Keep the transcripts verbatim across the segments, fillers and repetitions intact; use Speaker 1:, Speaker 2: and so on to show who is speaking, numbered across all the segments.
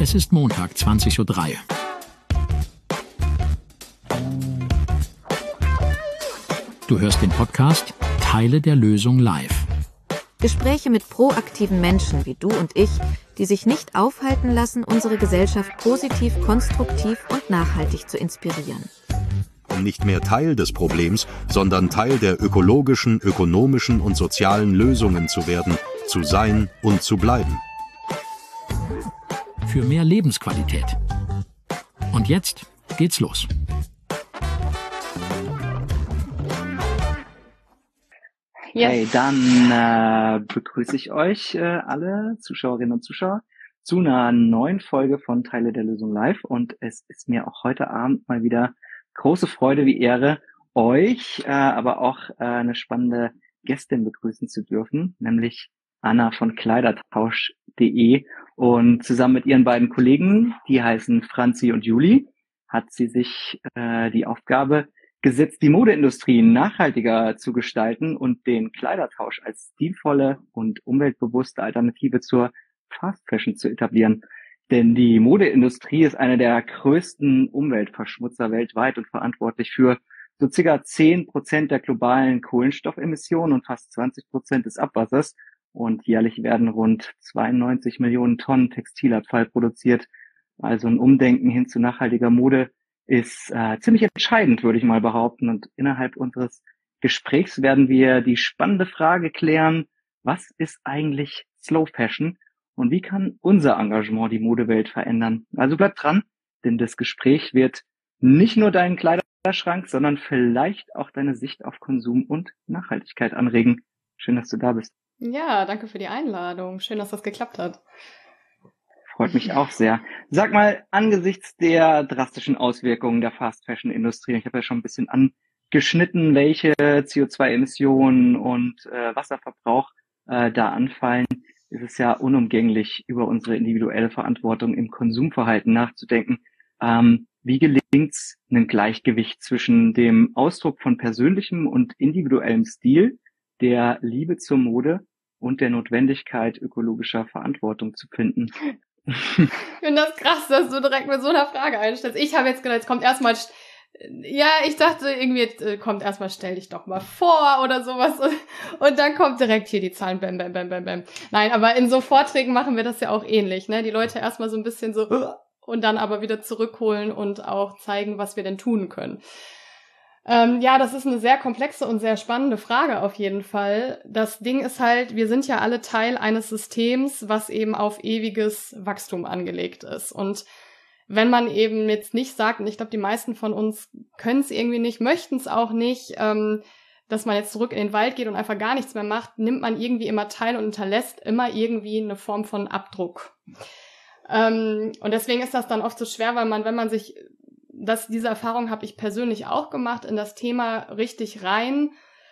Speaker 1: Es ist Montag, zwanzig Uhr drei. Du hörst den Podcast Teile der Lösung live.
Speaker 2: Gespräche mit proaktiven Menschen wie du und ich, die sich nicht aufhalten lassen, unsere Gesellschaft positiv, konstruktiv und nachhaltig zu inspirieren.
Speaker 3: Um nicht mehr Teil des Problems, sondern Teil der ökologischen, ökonomischen und sozialen Lösungen zu werden, zu sein und zu bleiben.
Speaker 1: Für mehr Lebensqualität. Und jetzt geht's los.
Speaker 4: Yes. Hey, dann äh, begrüße ich euch äh, alle Zuschauerinnen und Zuschauer zu einer neuen Folge von Teile der Lösung live. Und es ist mir auch heute Abend mal wieder große Freude wie Ehre, euch, äh, aber auch äh, eine spannende Gästin begrüßen zu dürfen, nämlich Anna von Kleidertausch punkt de. Und zusammen mit ihren beiden Kollegen, die heißen Franzi und Juli, hat sie sich äh, die Aufgabe gesetzt, die Modeindustrie nachhaltiger zu gestalten und den Kleidertausch als stilvolle und umweltbewusste Alternative zur Fast Fashion zu etablieren. Denn die Modeindustrie ist einer der größten Umweltverschmutzer weltweit und verantwortlich für so circa zehn Prozent der globalen Kohlenstoffemissionen und fast zwanzig Prozent des Abwassers. Und jährlich werden rund zweiundneunzig Millionen Tonnen Textilabfall produziert. Also ein Umdenken hin zu nachhaltiger Mode ist äh, ziemlich entscheidend, würde ich mal behaupten. Und innerhalb unseres Gesprächs werden wir die spannende Frage klären, was ist eigentlich Slow Fashion und wie kann unser Engagement die Modewelt verändern? Also bleibt dran, denn das Gespräch wird nicht nur deinen Kleiderschrank, sondern vielleicht auch deine Sicht auf Konsum und Nachhaltigkeit anregen. Schön, dass du da bist.
Speaker 5: Ja, danke für die Einladung. Schön, dass das geklappt hat.
Speaker 4: Freut mich auch sehr. Sag mal, angesichts der drastischen Auswirkungen der Fast-Fashion-Industrie, ich habe ja schon ein bisschen angeschnitten, welche C O zwei Emissionen und äh, Wasserverbrauch äh, da anfallen, ist es ja unumgänglich, über unsere individuelle Verantwortung im Konsumverhalten nachzudenken. Ähm, wie gelingt es, ein Gleichgewicht zwischen dem Ausdruck von persönlichem und individuellem Stil, der Liebe zur Mode und der Notwendigkeit ökologischer Verantwortung zu finden?
Speaker 5: Ich finde das krass, dass du direkt mit so einer Frage einstellst. Ich habe jetzt gedacht, jetzt kommt erstmal, ja, ich dachte irgendwie, jetzt kommt erstmal, stell dich doch mal vor oder sowas und, und dann kommt direkt hier die Zahlen, bam, bam, bam, bam, bam. Nein, aber in so Vorträgen machen wir das ja auch ähnlich, ne? Die Leute erstmal so ein bisschen so und dann aber wieder zurückholen und auch zeigen, was wir denn tun können. Ähm, ja, das ist eine sehr komplexe und sehr spannende Frage auf jeden Fall. Das Ding ist halt, wir sind ja alle Teil eines Systems, was eben auf ewiges Wachstum angelegt ist. Und wenn man eben jetzt nicht sagt, und ich glaube, die meisten von uns können es irgendwie nicht, möchten es auch nicht, ähm, dass man jetzt zurück in den Wald geht und einfach gar nichts mehr macht, nimmt man irgendwie immer teil und hinterlässt immer irgendwie eine Form von Abdruck. Ähm, und deswegen ist das dann oft so schwer, weil man, wenn man sich dass diese Erfahrung habe ich persönlich auch gemacht, in das Thema richtig rein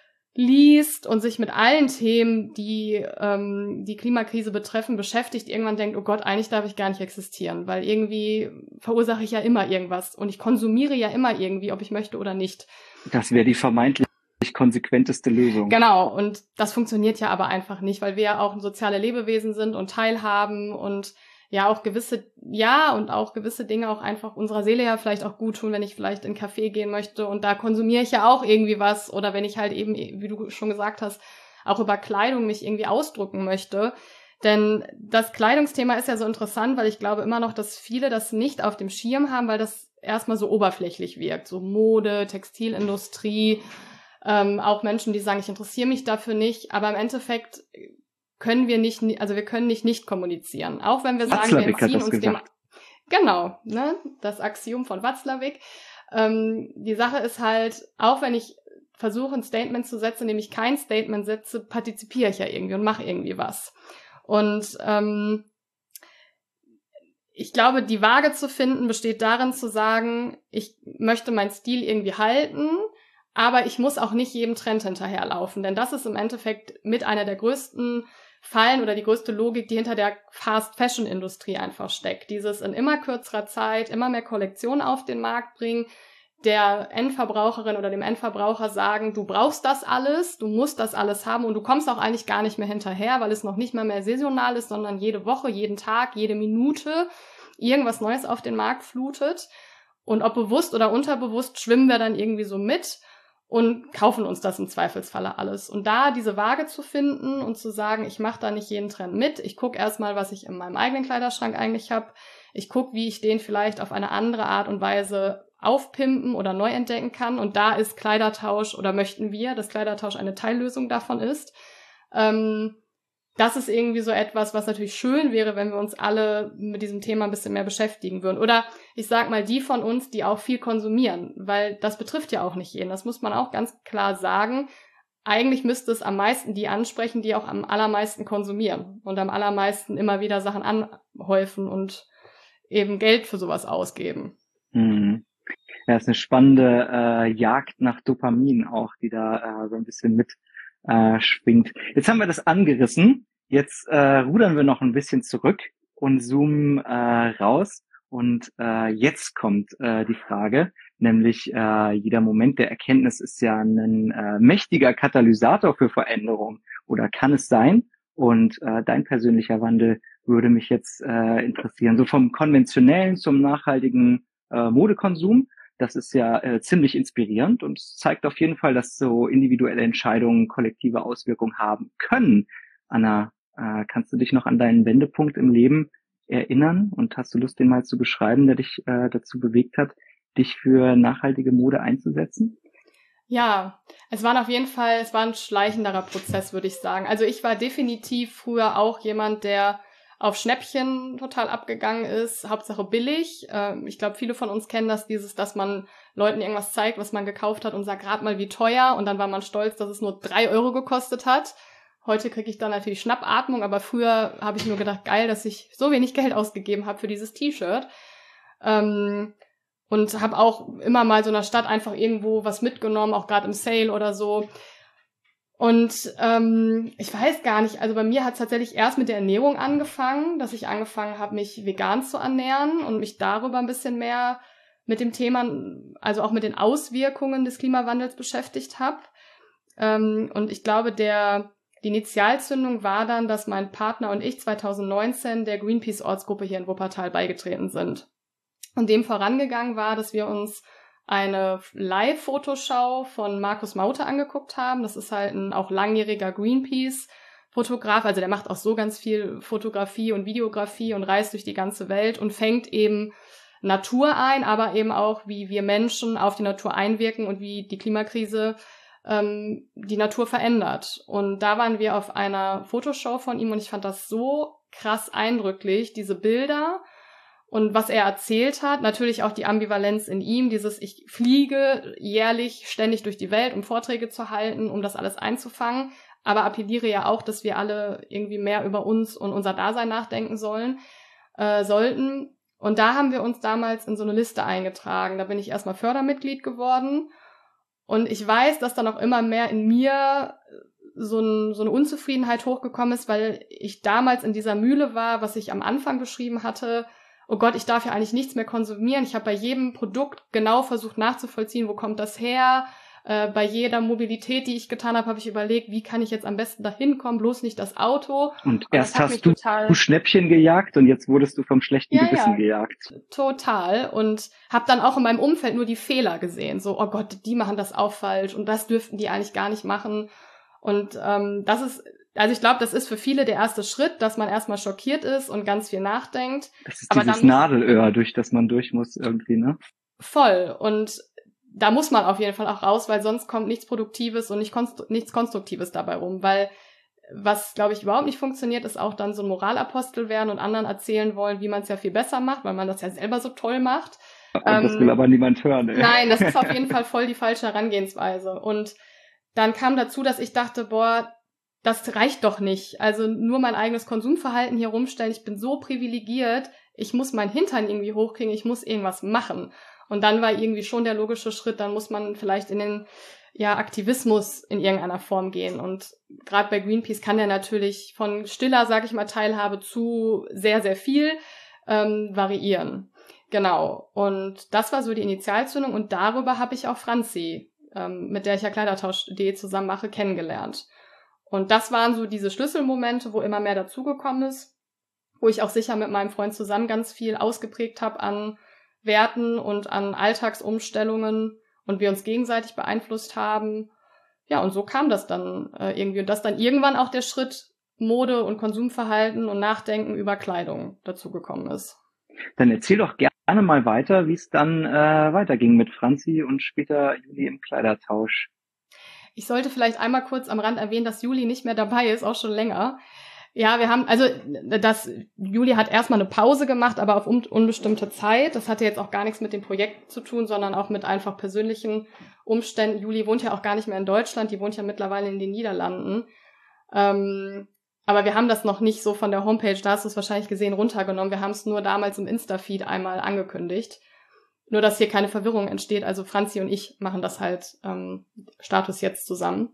Speaker 5: liest und sich mit allen Themen, die ähm, die Klimakrise betreffen, beschäftigt, irgendwann denkt, oh Gott, eigentlich darf ich gar nicht existieren, weil irgendwie verursache ich ja immer irgendwas und ich konsumiere ja immer irgendwie, ob ich möchte oder nicht.
Speaker 4: Das wäre die vermeintlich konsequenteste Lösung.
Speaker 5: Genau, und das funktioniert ja aber einfach nicht, weil wir ja auch soziale Lebewesen sind und teilhaben und ja auch gewisse, ja, und auch gewisse Dinge auch einfach unserer Seele ja vielleicht auch gut tun, wenn ich vielleicht in einen Café gehen möchte und da konsumiere ich ja auch irgendwie was oder wenn ich halt eben, wie du schon gesagt hast, auch über Kleidung mich irgendwie ausdrücken möchte. Denn das Kleidungsthema ist ja so interessant, weil ich glaube immer noch, dass viele das nicht auf dem Schirm haben, weil das erstmal so oberflächlich wirkt. So Mode, Textilindustrie, ähm, auch Menschen, die sagen, ich interessiere mich dafür nicht, aber im Endeffekt können wir nicht, also wir können nicht nicht kommunizieren. Auch wenn wir sagen,
Speaker 4: Watzlawick
Speaker 5: wir entziehen
Speaker 4: hat das
Speaker 5: uns dem...
Speaker 4: gesagt.
Speaker 5: Genau, ne, das Axiom von Watzlawick. Ähm, die Sache ist halt, auch wenn ich versuche, ein Statement zu setzen, indem ich kein Statement setze, partizipiere ich ja irgendwie und mache irgendwie was. Und ähm, ich glaube, die Waage zu finden besteht darin zu sagen, ich möchte meinen Stil irgendwie halten, aber ich muss auch nicht jedem Trend hinterherlaufen, denn das ist im Endeffekt mit einer der größten Fallen oder die größte Logik, die hinter der Fast-Fashion-Industrie einfach steckt. Dieses in immer kürzerer Zeit immer mehr Kollektionen auf den Markt bringen, der Endverbraucherin oder dem Endverbraucher sagen, du brauchst das alles, du musst das alles haben und du kommst auch eigentlich gar nicht mehr hinterher, weil es noch nicht mal mehr saisonal ist, sondern jede Woche, jeden Tag, jede Minute irgendwas Neues auf den Markt flutet. Und ob bewusst oder unterbewusst schwimmen wir dann irgendwie so mit und kaufen uns das im Zweifelsfalle alles. Und da diese Waage zu finden und zu sagen, ich mache da nicht jeden Trend mit, ich gucke erstmal, was ich in meinem eigenen Kleiderschrank eigentlich habe, ich gucke, wie ich den vielleicht auf eine andere Art und Weise aufpimpen oder neu entdecken kann. Und da ist Kleidertausch oder möchten wir, dass Kleidertausch eine Teillösung davon ist. Ähm, das ist irgendwie so etwas, was natürlich schön wäre, wenn wir uns alle mit diesem Thema ein bisschen mehr beschäftigen würden. Oder ich sag mal, die von uns, die auch viel konsumieren, weil das betrifft ja auch nicht jeden. Das muss man auch ganz klar sagen. Eigentlich müsste es am meisten die ansprechen, die auch am allermeisten konsumieren und am allermeisten immer wieder Sachen anhäufen und eben Geld für sowas ausgeben.
Speaker 4: Mhm. Ja, das ist eine spannende äh, Jagd nach Dopamin auch, die da äh, so ein bisschen mit äh, schwingt. Jetzt haben wir das angerissen. Jetzt äh, rudern wir noch ein bisschen zurück und zoomen äh, raus. Und äh, jetzt kommt äh, die Frage, nämlich äh, jeder Moment der Erkenntnis ist ja ein äh, mächtiger Katalysator für Veränderung. Oder kann es sein? Und äh, dein persönlicher Wandel würde mich jetzt äh, interessieren. So vom konventionellen zum nachhaltigen äh, Modekonsum. Das ist ja äh, ziemlich inspirierend und es zeigt auf jeden Fall, dass so individuelle Entscheidungen kollektive Auswirkungen haben können. Anna, äh, kannst du dich noch an deinen Wendepunkt im Leben erinnern und hast du Lust, den mal zu beschreiben, der dich äh, dazu bewegt hat, dich für nachhaltige Mode einzusetzen?
Speaker 5: Ja, es war auf jeden Fall, es war ein schleichenderer Prozess, würde ich sagen. Also ich war definitiv früher auch jemand, der auf Schnäppchen total abgegangen ist, Hauptsache billig. Ähm, ich glaube, viele von uns kennen das, dieses, dass man Leuten irgendwas zeigt, was man gekauft hat und sagt, rat mal wie teuer, und dann war man stolz, dass es nur drei Euro gekostet hat. Heute kriege ich dann natürlich Schnappatmung, aber früher habe ich nur gedacht, geil, dass ich so wenig Geld ausgegeben habe für dieses T-Shirt. Ähm, und habe auch immer mal so in der Stadt einfach irgendwo was mitgenommen, auch gerade im Sale oder so. Und ähm, ich weiß gar nicht, also bei mir hat es tatsächlich erst mit der Ernährung angefangen, dass ich angefangen habe, mich vegan zu ernähren und mich darüber ein bisschen mehr mit dem Thema, also auch mit den Auswirkungen des Klimawandels beschäftigt habe. Ähm, und ich glaube, der die Initialzündung war dann, dass mein Partner und ich zwanzig neunzehn der Greenpeace-Ortsgruppe hier in Wuppertal beigetreten sind. Und dem vorangegangen war, dass wir uns eine Live-Fotoschau von Markus Maute angeguckt haben. Das ist halt ein auch langjähriger Greenpeace-Fotograf. Also der macht auch so ganz viel Fotografie und Videografie und reist durch die ganze Welt und fängt eben Natur ein, aber eben auch, wie wir Menschen auf die Natur einwirken und wie die Klimakrise ähm, die Natur verändert. Und da waren wir auf einer Fotoshow von ihm und ich fand das so krass eindrücklich, diese Bilder. Und was er erzählt hat, natürlich auch die Ambivalenz in ihm, dieses ich fliege jährlich ständig durch die Welt, um Vorträge zu halten, um das alles einzufangen, aber appelliere ja auch, dass wir alle irgendwie mehr über uns und unser Dasein nachdenken sollen, äh, sollten. Und da haben wir uns damals in so eine Liste eingetragen. Da bin ich erstmal Fördermitglied geworden. Und ich weiß, dass dann auch immer mehr in mir so, ein, so eine Unzufriedenheit hochgekommen ist, weil ich damals in dieser Mühle war, was ich am Anfang beschrieben hatte. Oh Gott, ich darf ja eigentlich nichts mehr konsumieren. Ich habe bei jedem Produkt genau versucht nachzuvollziehen, wo kommt das her. Äh, bei jeder Mobilität, die ich getan habe, habe ich überlegt, wie kann ich jetzt am besten dahin kommen, bloß nicht das Auto.
Speaker 4: Und, und erst hast du total... Schnäppchen gejagt und jetzt wurdest du vom schlechten
Speaker 5: ja,
Speaker 4: Gewissen
Speaker 5: ja,
Speaker 4: gejagt.
Speaker 5: Total. Und habe dann auch in meinem Umfeld nur die Fehler gesehen. So, oh Gott, die machen das auch falsch und das dürften die eigentlich gar nicht machen. Und ähm, das ist... Also ich glaube, das ist für viele der erste Schritt, dass man erstmal schockiert ist und ganz viel nachdenkt.
Speaker 4: Das ist dieses Nadelöhr, durch das man durch muss irgendwie, ne?
Speaker 5: Voll. Und da muss man auf jeden Fall auch raus, weil sonst kommt nichts Produktives und nicht konstru- nichts Konstruktives dabei rum. Weil was, glaube ich, überhaupt nicht funktioniert, ist auch dann so ein Moralapostel werden und anderen erzählen wollen, wie man es ja viel besser macht, weil man das ja selber so toll macht.
Speaker 4: Und ähm, das will aber niemand hören. Ey.
Speaker 5: Nein, das ist auf jeden Fall voll die falsche Herangehensweise. Und dann kam dazu, dass ich dachte, boah, das reicht doch nicht. Also nur mein eigenes Konsumverhalten hier rumstellen. Ich bin so privilegiert. Ich muss meinen Hintern irgendwie hochkriegen. Ich muss irgendwas machen. Und dann war irgendwie schon der logische Schritt, dann muss man vielleicht in den ja Aktivismus in irgendeiner Form gehen. Und gerade bei Greenpeace kann der natürlich von stiller, sag ich mal, Teilhabe zu sehr, sehr viel ähm, variieren. Genau. Und das war so die Initialzündung. Und darüber habe ich auch Franzi, ähm, mit der ich ja Kleidertausch punkt de zusammen mache, kennengelernt. Und das waren so diese Schlüsselmomente, wo immer mehr dazugekommen ist. wo ich auch sicher mit meinem Freund zusammen ganz viel ausgeprägt habe an Werten und an Alltagsumstellungen und wir uns gegenseitig beeinflusst haben. Ja, und so kam das dann äh, irgendwie. Und dass dann irgendwann auch der Schritt Mode und Konsumverhalten und Nachdenken über Kleidung dazugekommen ist.
Speaker 4: Dann erzähl doch gerne mal weiter, wie es dann äh, weiterging mit Franzi und später Juli im Kleidertausch.
Speaker 5: Ich sollte vielleicht einmal kurz am Rand erwähnen, dass Juli nicht mehr dabei ist, auch schon länger. Ja, wir haben, also das, Juli hat erstmal eine Pause gemacht, aber auf un- unbestimmte Zeit. Das hatte jetzt auch gar nichts mit dem Projekt zu tun, sondern auch mit einfach persönlichen Umständen. Juli wohnt ja auch gar nicht mehr in Deutschland, die wohnt ja mittlerweile in den Niederlanden. Ähm, aber wir haben das noch nicht so von der Homepage, da hast du es wahrscheinlich gesehen, runtergenommen. Wir haben es nur damals im Insta-Feed einmal angekündigt. Nur, dass hier keine Verwirrung entsteht. Also Franzi und ich machen das halt ähm, Status jetzt zusammen.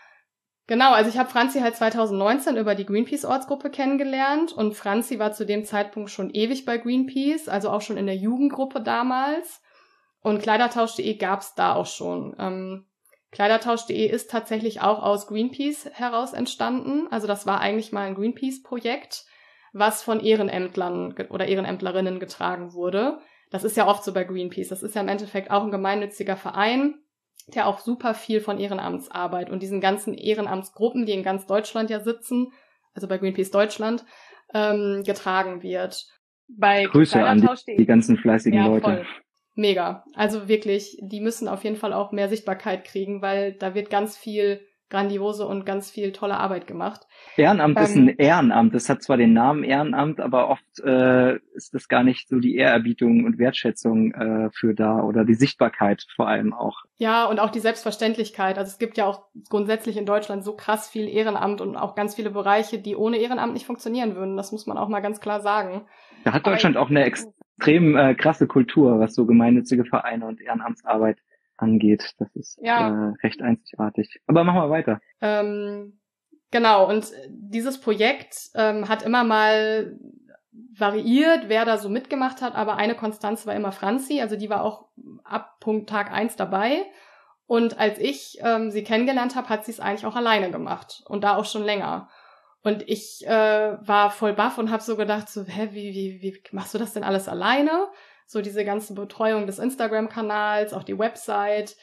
Speaker 5: Genau, also ich habe Franzi halt zwanzig neunzehn über die Greenpeace-Ortsgruppe kennengelernt und Franzi war zu dem Zeitpunkt schon ewig bei Greenpeace, also auch schon in der Jugendgruppe damals. Und Kleidertausch punkt de gab's da auch schon. Ähm, Kleidertausch punkt de ist tatsächlich auch aus Greenpeace heraus entstanden. Also das war eigentlich mal ein Greenpeace-Projekt, was von Ehrenämtlern ge- oder Ehrenämtlerinnen getragen wurde. Das ist ja oft so bei Greenpeace. Das ist ja im Endeffekt auch ein gemeinnütziger Verein, der auch super viel von Ehrenamtsarbeit und diesen ganzen Ehrenamtsgruppen, die in ganz Deutschland ja sitzen, also bei Greenpeace Deutschland, ähm, getragen wird. Bei
Speaker 4: Grüße an die, die ganzen fleißigen
Speaker 5: ja,
Speaker 4: Leute.
Speaker 5: Voll. Mega. Also wirklich, die müssen auf jeden Fall auch mehr Sichtbarkeit kriegen, weil da wird ganz viel grandiose und ganz viel tolle Arbeit gemacht.
Speaker 4: Ehrenamt
Speaker 5: ähm,
Speaker 4: ist ein Ehrenamt. Das hat zwar den Namen Ehrenamt, aber oft äh, ist das gar nicht so die Ehrerbietung und Wertschätzung äh, für da oder die Sichtbarkeit vor allem auch.
Speaker 5: Ja, und auch die Selbstverständlichkeit. Also es gibt ja auch grundsätzlich in Deutschland so krass viel Ehrenamt und auch ganz viele Bereiche, die ohne Ehrenamt nicht funktionieren würden. Das muss man auch mal ganz klar sagen.
Speaker 4: Da hat Deutschland auch eine extrem äh, krasse Kultur, was so gemeinnützige Vereine und Ehrenamtsarbeit angeht. Das ist ja. äh, recht einzigartig. Aber machen wir weiter.
Speaker 5: Ähm, genau, und dieses Projekt ähm, hat immer mal variiert, wer da so mitgemacht hat, aber eine Konstanz war immer Franzi, also die war auch ab Punkt Tag eins dabei. Und als ich ähm, sie kennengelernt habe, hat sie es eigentlich auch alleine gemacht und da auch schon länger. Und ich äh, war voll baff und habe so gedacht, so, hä, wie, wie, wie machst du das denn alles alleine? So diese ganze Betreuung des Instagram-Kanals, auch die Website.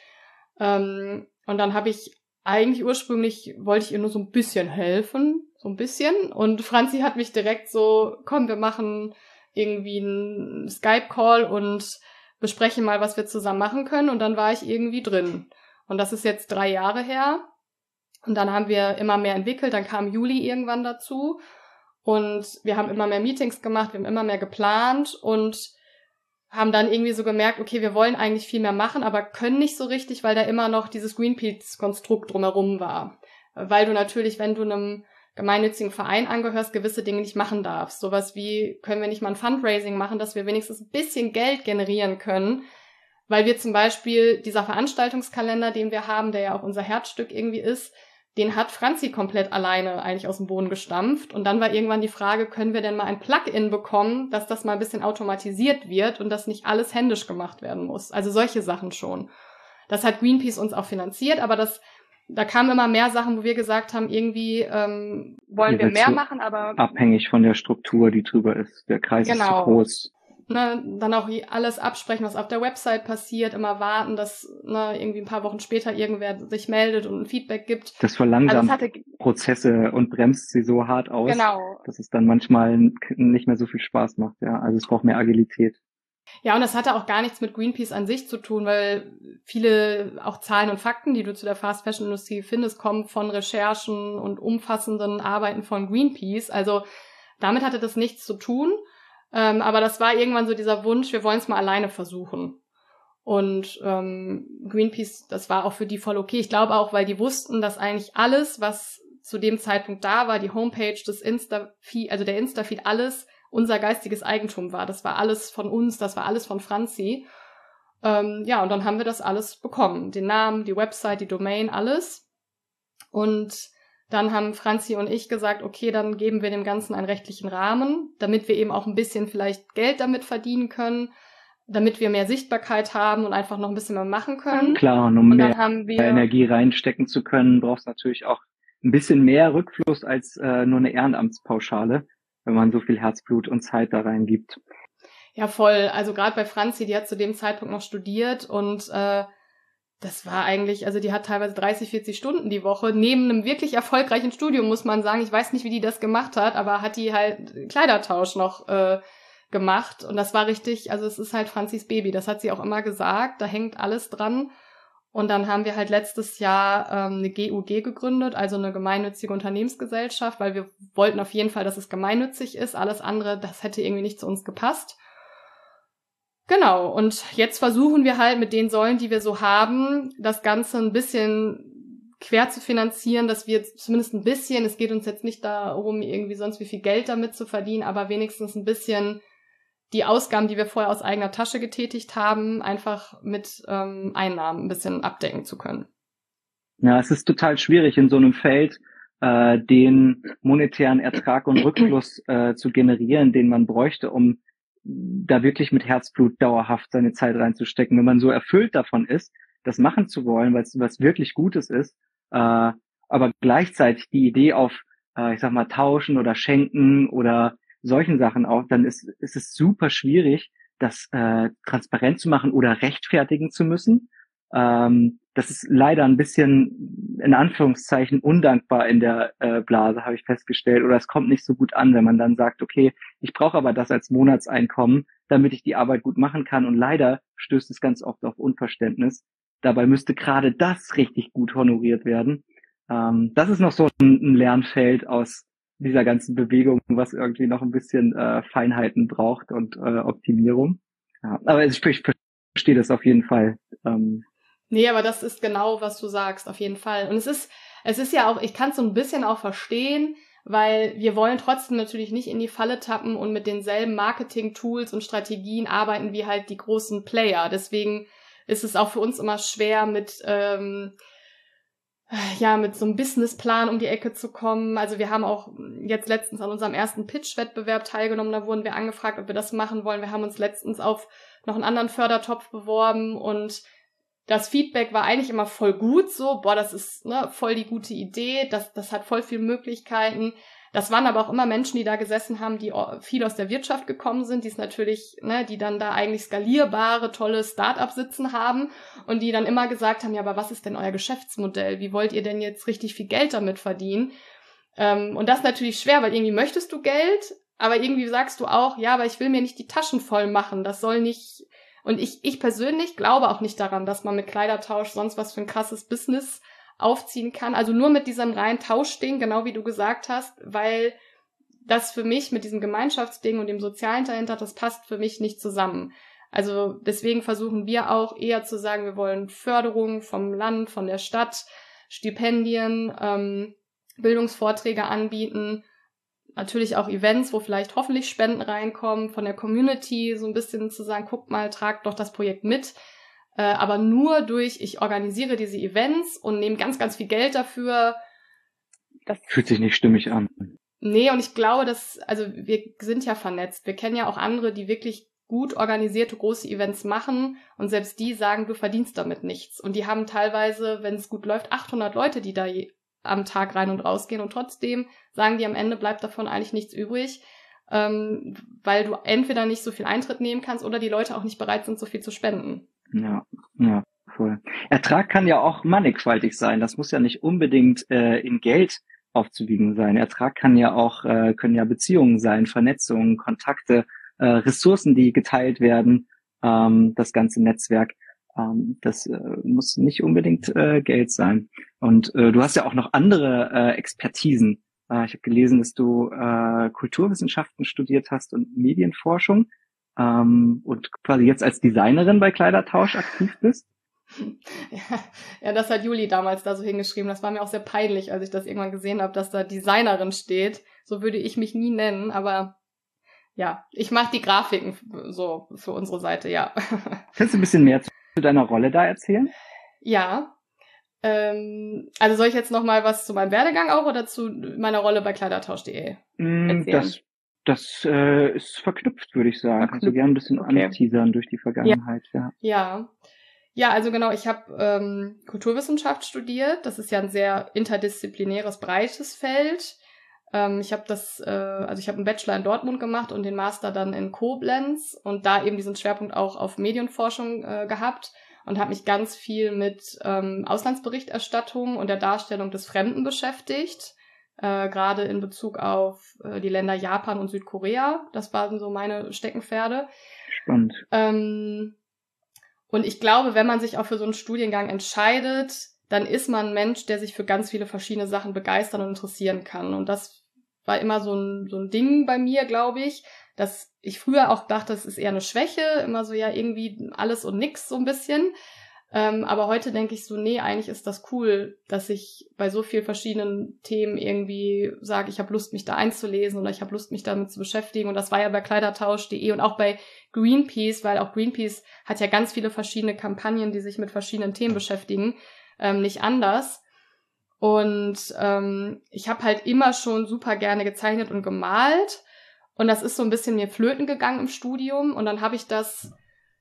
Speaker 5: Ähm, und dann habe ich eigentlich ursprünglich, wollte ich ihr nur so ein bisschen helfen, so ein bisschen. Und Franzi hat mich direkt so, komm, wir machen irgendwie einen Skype-Call und besprechen mal, was wir zusammen machen können. Und dann war ich irgendwie drin. Und das ist jetzt drei Jahre her. Und dann haben wir immer mehr entwickelt. Dann kam Juli irgendwann dazu. Und wir haben immer mehr Meetings gemacht, wir haben immer mehr geplant und haben dann irgendwie so gemerkt, okay, wir wollen eigentlich viel mehr machen, aber können nicht so richtig, weil da immer noch dieses Greenpeace-Konstrukt drumherum war. Weil du natürlich, wenn du einem gemeinnützigen Verein angehörst, gewisse Dinge nicht machen darfst. Sowas wie, können wir nicht mal ein Fundraising machen, dass wir wenigstens ein bisschen Geld generieren können, weil wir zum Beispiel, dieser Veranstaltungskalender, den wir haben, der ja auch unser Herzstück irgendwie ist, den hat Franzi komplett alleine eigentlich aus dem Boden gestampft. Und dann war irgendwann die Frage, können wir denn mal ein Plugin bekommen, dass das mal ein bisschen automatisiert wird und dass nicht alles händisch gemacht werden muss. Also solche Sachen schon. Das hat Greenpeace uns auch finanziert, aber das, da kamen immer mehr Sachen, wo wir gesagt haben, irgendwie ähm, wollen wir mehr machen, aber
Speaker 4: abhängig von der Struktur, die drüber ist. Der Kreis
Speaker 5: genau.
Speaker 4: ist zu groß.
Speaker 5: Ne, dann auch alles absprechen, was auf der Website passiert, immer warten, dass ne, irgendwie ein paar Wochen später irgendwer sich meldet und ein Feedback gibt.
Speaker 4: Das verlangsamt also hatte, Prozesse und bremst sie so hart aus,
Speaker 5: genau.
Speaker 4: dass es dann manchmal nicht mehr so viel Spaß macht. Ja, also es braucht mehr Agilität.
Speaker 5: Ja, und das hatte auch gar nichts mit Greenpeace an sich zu tun, weil viele auch Zahlen und Fakten, die du zu der Fast-Fashion-Industrie findest, kommen von Recherchen und umfassenden Arbeiten von Greenpeace. Also damit hatte das nichts zu tun. Ähm, aber das war irgendwann so dieser Wunsch, wir wollen es mal alleine versuchen. Und ähm, Greenpeace, das war auch für die voll okay. Ich glaube auch, weil die wussten, dass eigentlich alles, was zu dem Zeitpunkt da war, die Homepage, das Insta-Feed, also der Insta-Feed, alles unser geistiges Eigentum war. Das war alles von uns, das war alles von Franzi. Ähm, ja, und dann haben wir das alles bekommen. Den Namen, die Website, die Domain, alles. Und dann haben Franzi und ich gesagt, okay, dann geben wir dem Ganzen einen rechtlichen Rahmen, damit wir eben auch ein bisschen vielleicht Geld damit verdienen können, damit wir mehr Sichtbarkeit haben und einfach noch ein bisschen mehr machen können.
Speaker 4: Klar, und um und mehr haben wir Energie reinstecken zu können, brauchst du natürlich auch ein bisschen mehr Rückfluss als äh, nur eine Ehrenamtspauschale. wenn man so viel Herzblut und Zeit da reingibt.
Speaker 5: Ja, voll. Also gerade bei Franzi, die hat zu dem Zeitpunkt noch studiert und äh, das war eigentlich, also die hat teilweise dreißig, vierzig Stunden die Woche, neben einem wirklich erfolgreichen Studium, muss man sagen. Ich weiß nicht, wie die das gemacht hat, aber hat die halt Kleidertausch noch äh, gemacht. Und das war richtig, also es ist halt Franzis Baby. Das hat sie auch immer gesagt, da hängt alles dran. Und dann haben wir halt letztes Jahr ähm, eine G U G gegründet, also eine gemeinnützige Unternehmensgesellschaft, weil wir wollten auf jeden Fall, dass es gemeinnützig ist. Alles andere, das hätte irgendwie nicht zu uns gepasst. Genau, und jetzt versuchen wir halt mit den Säulen, die wir so haben, das Ganze ein bisschen quer zu finanzieren, dass wir zumindest ein bisschen, es geht uns jetzt nicht darum, irgendwie sonst wie viel Geld damit zu verdienen, aber wenigstens ein bisschen die Ausgaben, die wir vorher aus eigener Tasche getätigt haben, einfach mit ähm, Einnahmen ein bisschen abdecken zu können.
Speaker 4: Ja, es ist total schwierig in so einem Feld, äh, den monetären Ertrag und Rückfluss äh, zu generieren, den man bräuchte, um da wirklich mit Herzblut dauerhaft seine Zeit reinzustecken. Wenn man so erfüllt davon ist, das machen zu wollen, weil es was wirklich Gutes ist, äh, aber gleichzeitig die Idee auf, äh, ich sag mal, tauschen oder schenken oder solchen Sachen auch, dann ist, ist es super schwierig, das äh, transparent zu machen oder rechtfertigen zu müssen. Ähm, das ist leider ein bisschen, in Anführungszeichen, undankbar in der äh, Blase, habe ich festgestellt. Oder es kommt nicht so gut an, wenn man dann sagt, okay, ich brauche aber das als Monatseinkommen, damit ich die Arbeit gut machen kann. Und leider stößt es ganz oft auf Unverständnis. Dabei müsste gerade das richtig gut honoriert werden. Ähm, das ist noch so ein, ein Lernfeld aus dieser ganzen Bewegung, was irgendwie noch ein bisschen äh, Feinheiten braucht und äh, Optimierung. Ja, aber ich, ich verstehe das auf jeden Fall. Ähm,
Speaker 5: Nee, aber das ist genau, was du sagst, auf jeden Fall. Und es ist, es ist ja auch, ich kann es so ein bisschen auch verstehen, weil wir wollen trotzdem natürlich nicht in die Falle tappen und mit denselben Marketing-Tools und Strategien arbeiten wie halt die großen Player. Deswegen ist es auch für uns immer schwer, mit ähm, ja mit so einem Businessplan um die Ecke zu kommen. Also wir haben auch jetzt letztens an unserem ersten Pitch-Wettbewerb teilgenommen, da wurden wir angefragt, ob wir das machen wollen. Wir haben uns letztens auf noch einen anderen Fördertopf beworben und das Feedback war eigentlich immer voll gut, so, boah, das ist ne, voll die gute Idee, das, das hat voll viele Möglichkeiten. Das waren aber auch immer Menschen, die da gesessen haben, die viel aus der Wirtschaft gekommen sind, die es natürlich, ne, die dann da eigentlich skalierbare, tolle Start-ups sitzen haben und die dann immer gesagt haben, ja, aber was ist denn euer Geschäftsmodell? Wie wollt ihr denn jetzt richtig viel Geld damit verdienen? Ähm, und das ist natürlich schwer, weil irgendwie möchtest du Geld, aber irgendwie sagst du auch, ja, aber ich will mir nicht die Taschen voll machen, das soll nicht... Und ich, ich persönlich glaube auch nicht daran, dass man mit Kleidertausch sonst was für ein krasses Business aufziehen kann. Also nur mit diesem reinen Tauschding, genau wie du gesagt hast, weil das für mich mit diesem Gemeinschaftsding und dem Sozialen dahinter, das passt für mich nicht zusammen. Also deswegen versuchen wir auch eher zu sagen, wir wollen Förderung vom Land, von der Stadt, Stipendien, ähm, Bildungsvorträge anbieten, natürlich auch Events, wo vielleicht hoffentlich Spenden reinkommen, von der Community so ein bisschen zu sagen, guckt mal, tragt doch das Projekt mit. Äh, aber nur durch, ich organisiere diese Events und nehme ganz, ganz viel Geld dafür.
Speaker 4: Das fühlt sich nicht stimmig an.
Speaker 5: Nee, und ich glaube, dass, also wir sind ja vernetzt. Wir kennen ja auch andere, die wirklich gut organisierte große Events machen und selbst die sagen, du verdienst damit nichts. Und die haben teilweise, wenn es gut läuft, achthundert Leute, die da je am Tag rein und rausgehen und trotzdem sagen die, am Ende bleibt davon eigentlich nichts übrig, ähm, weil du entweder nicht so viel Eintritt nehmen kannst oder die Leute auch nicht bereit sind, so viel zu spenden.
Speaker 4: Ja, ja, voll. Ertrag kann ja auch mannigfaltig sein. Das muss ja nicht unbedingt äh, in Geld aufzuwiegen sein. Ertrag kann ja auch, äh, können ja Beziehungen sein, Vernetzungen, Kontakte, äh, Ressourcen, die geteilt werden, ähm, das ganze Netzwerk. Ähm, das äh, muss nicht unbedingt äh, Geld sein. Und äh, du hast ja auch noch andere äh, Expertisen. Äh, ich habe gelesen, dass du äh, Kulturwissenschaften studiert hast und Medienforschung ähm, und quasi jetzt als Designerin bei Kleidertausch aktiv bist.
Speaker 5: Ja, ja, das hat Juli damals da so hingeschrieben. Das war mir auch sehr peinlich, als ich das irgendwann gesehen habe, dass da Designerin steht. So würde ich mich nie nennen, aber ja, ich mache die Grafiken so für unsere Seite, ja.
Speaker 4: Kannst du ein bisschen mehr zu deiner Rolle da erzählen?
Speaker 5: Ja, ähm, also soll ich jetzt noch mal was zu meinem Werdegang auch oder zu meiner Rolle bei Kleidertausch punkt de erzählen?
Speaker 4: Das, das äh, ist verknüpft, würde ich sagen.
Speaker 5: Verknüpft.
Speaker 4: Kannst du gerne ein bisschen
Speaker 5: Okay.
Speaker 4: anteasern durch die Vergangenheit. Ja,
Speaker 5: Ja, ja, also genau, ich habe ähm, Kulturwissenschaft studiert. Das ist ja ein sehr interdisziplinäres, breites Feld. Ähm, ich habe das, äh, also ich habe einen Bachelor in Dortmund gemacht und den Master dann in Koblenz und da eben diesen Schwerpunkt auch auf Medienforschung äh, gehabt und habe mich ganz viel mit ähm, Auslandsberichterstattung und der Darstellung des Fremden beschäftigt, äh, gerade in Bezug auf äh, die Länder Japan und Südkorea. Das waren so meine Steckenpferde.
Speaker 4: Spannend.
Speaker 5: Ähm, und ich glaube, wenn man sich auch für so einen Studiengang entscheidet, dann ist man ein Mensch, der sich für ganz viele verschiedene Sachen begeistern und interessieren kann. Und das war immer so ein, so ein Ding bei mir, glaube ich, dass ich früher auch dachte, es ist eher eine Schwäche, immer so ja irgendwie alles und nix so ein bisschen. Ähm, aber heute denke ich so, nee, eigentlich ist das cool, dass ich bei so vielen verschiedenen Themen irgendwie sage, ich habe Lust, mich da einzulesen oder ich habe Lust, mich damit zu beschäftigen. Und das war ja bei kleidertausch punkt de und auch bei Greenpeace, weil auch Greenpeace hat ja ganz viele verschiedene Kampagnen, die sich mit verschiedenen Themen beschäftigen, ähm, nicht anders. Und ähm, ich habe halt immer schon super gerne gezeichnet und gemalt. Und das ist so ein bisschen mir flöten gegangen im Studium. Und dann habe ich das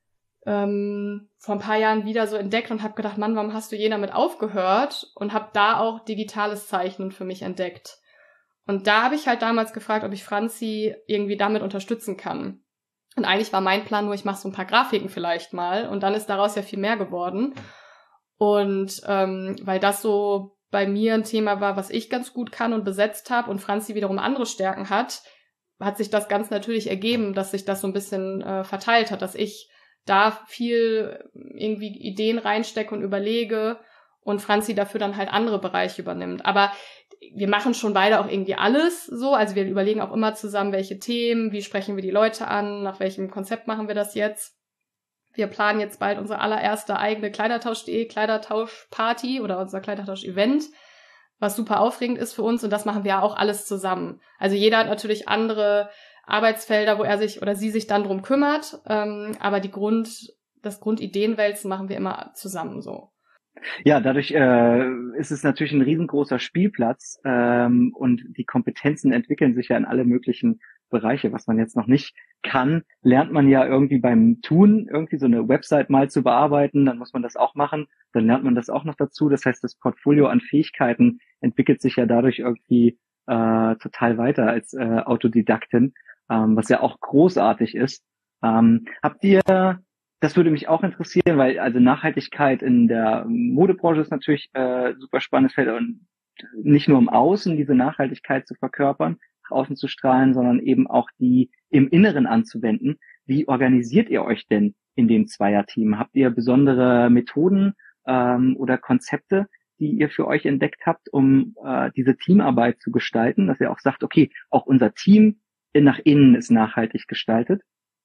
Speaker 5: ähm, vor ein paar Jahren wieder so entdeckt und habe gedacht, Mann, warum hast du je damit aufgehört? Und habe da auch digitales Zeichnen für mich entdeckt. Und da habe ich halt damals gefragt, ob ich Franzi irgendwie damit unterstützen kann. Und eigentlich war mein Plan nur, ich mache so ein paar Grafiken vielleicht mal. Und dann ist daraus ja viel mehr geworden. Und ähm, weil das so bei mir ein Thema war, was ich ganz gut kann und besetzt habe und Franzi wiederum andere Stärken hat, hat sich das ganz natürlich ergeben, dass sich das so ein bisschen äh, verteilt hat, dass ich da viel irgendwie Ideen reinstecke und überlege und Franzi dafür dann halt andere Bereiche übernimmt. Aber wir machen schon beide auch irgendwie alles so, also wir überlegen auch immer zusammen, welche Themen, wie sprechen wir die Leute an, nach welchem Konzept machen wir das jetzt. Wir planen jetzt bald unsere allererste eigene kleidertausch punkt de Kleidertausch-Party oder unser Kleidertausch-Event, was super aufregend ist für uns und das machen wir auch alles zusammen. Also jeder hat natürlich andere Arbeitsfelder, wo er sich oder sie sich dann drum kümmert, ähm, aber die Grund, das Grundideenwälzen machen wir immer zusammen so.
Speaker 4: Ja, dadurch äh, ist es natürlich ein riesengroßer Spielplatz ähm, und die Kompetenzen entwickeln sich ja in alle möglichen Bereiche. Was man jetzt noch nicht kann, lernt man ja irgendwie beim Tun, irgendwie so eine Website mal zu bearbeiten, dann muss man das auch machen, dann lernt man das auch noch dazu. Das heißt, das Portfolio an Fähigkeiten entwickelt sich ja dadurch irgendwie äh, total weiter als äh, Autodidaktin, ähm, was ja auch großartig ist. Ähm, habt ihr Das würde mich auch interessieren, weil also Nachhaltigkeit in der Modebranche ist natürlich äh, super spannendes Feld und nicht nur im Außen diese Nachhaltigkeit zu verkörpern, nach außen zu strahlen, sondern eben auch die im Inneren anzuwenden. Wie organisiert ihr euch denn in dem Zweierteam? Habt ihr besondere Methoden ähm, oder Konzepte, die ihr für euch entdeckt habt, um äh, diese Teamarbeit zu gestalten, dass ihr auch sagt, okay, auch unser Team nach innen ist nachhaltig gestaltet?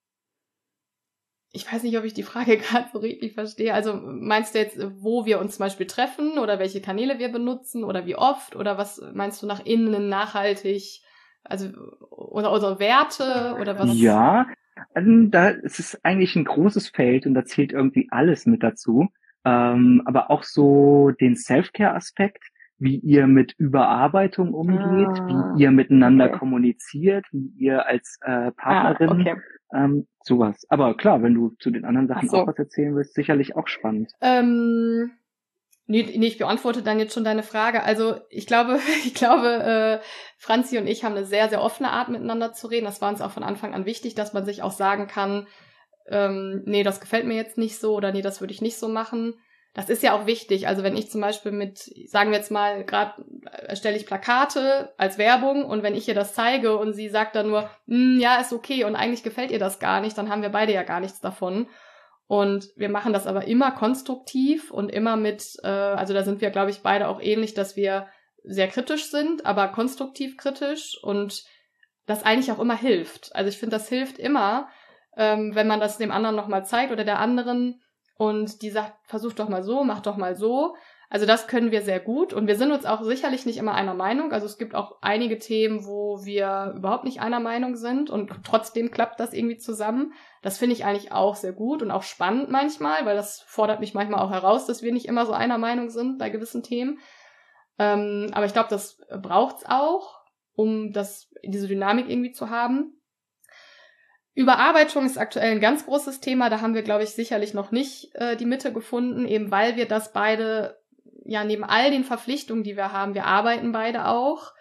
Speaker 5: Ich weiß nicht, ob ich die Frage gerade so richtig verstehe. Also meinst du jetzt, wo wir uns zum Beispiel treffen oder welche Kanäle wir benutzen oder wie oft? Oder was meinst du nach innen nachhaltig? Also oder unsere Werte oder was?
Speaker 4: Ja, also da es ist eigentlich ein großes Feld und da zählt irgendwie alles mit dazu. Ähm, aber auch so den Self-Care-Aspekt, wie ihr mit Überarbeitung umgeht, ah, wie ihr miteinander okay. kommuniziert, wie ihr als äh, Partnerin, ah, okay. ähm, sowas. Aber klar, wenn du zu den anderen Sachen so. auch was erzählen willst, sicherlich auch spannend.
Speaker 5: Ähm, nee, nee, ich beantworte dann jetzt schon deine Frage. Also ich glaube, ich glaube, äh, Franzi und ich haben eine sehr, sehr offene Art, miteinander zu reden. Das war uns auch von Anfang an wichtig, dass man sich auch sagen kann, ähm, nee, das gefällt mir jetzt nicht so oder nee, das würde ich nicht so machen. Das ist ja auch wichtig. Also wenn ich zum Beispiel mit, sagen wir jetzt mal, gerade erstelle ich Plakate als Werbung und wenn ich ihr das zeige und sie sagt dann nur, ja, ist okay und eigentlich gefällt ihr das gar nicht, dann haben wir beide ja gar nichts davon. Und wir machen das aber immer konstruktiv und immer mit, äh, also da sind wir, glaube ich, beide auch ähnlich, dass wir sehr kritisch sind, aber konstruktiv kritisch und das eigentlich auch immer hilft. Also ich finde, das hilft immer, ähm, wenn man das dem anderen nochmal zeigt oder der anderen und die sagt, versuch doch mal so, mach doch mal so. Also das können wir sehr gut und wir sind uns auch sicherlich nicht immer einer Meinung. Also es gibt auch einige Themen, wo wir überhaupt nicht einer Meinung sind und trotzdem klappt das irgendwie zusammen. Das finde ich eigentlich auch sehr gut und auch spannend manchmal, weil das fordert mich manchmal auch heraus, dass wir nicht immer so einer Meinung sind bei gewissen Themen. Ähm, aber ich glaube, das braucht's auch, um das, diese Dynamik irgendwie zu haben. Überarbeitung ist aktuell ein ganz großes Thema. Da haben wir, glaube ich, sicherlich noch nicht äh, die Mitte gefunden, eben weil wir das beide, ja, neben all den Verpflichtungen, die wir haben, wir arbeiten beide auch,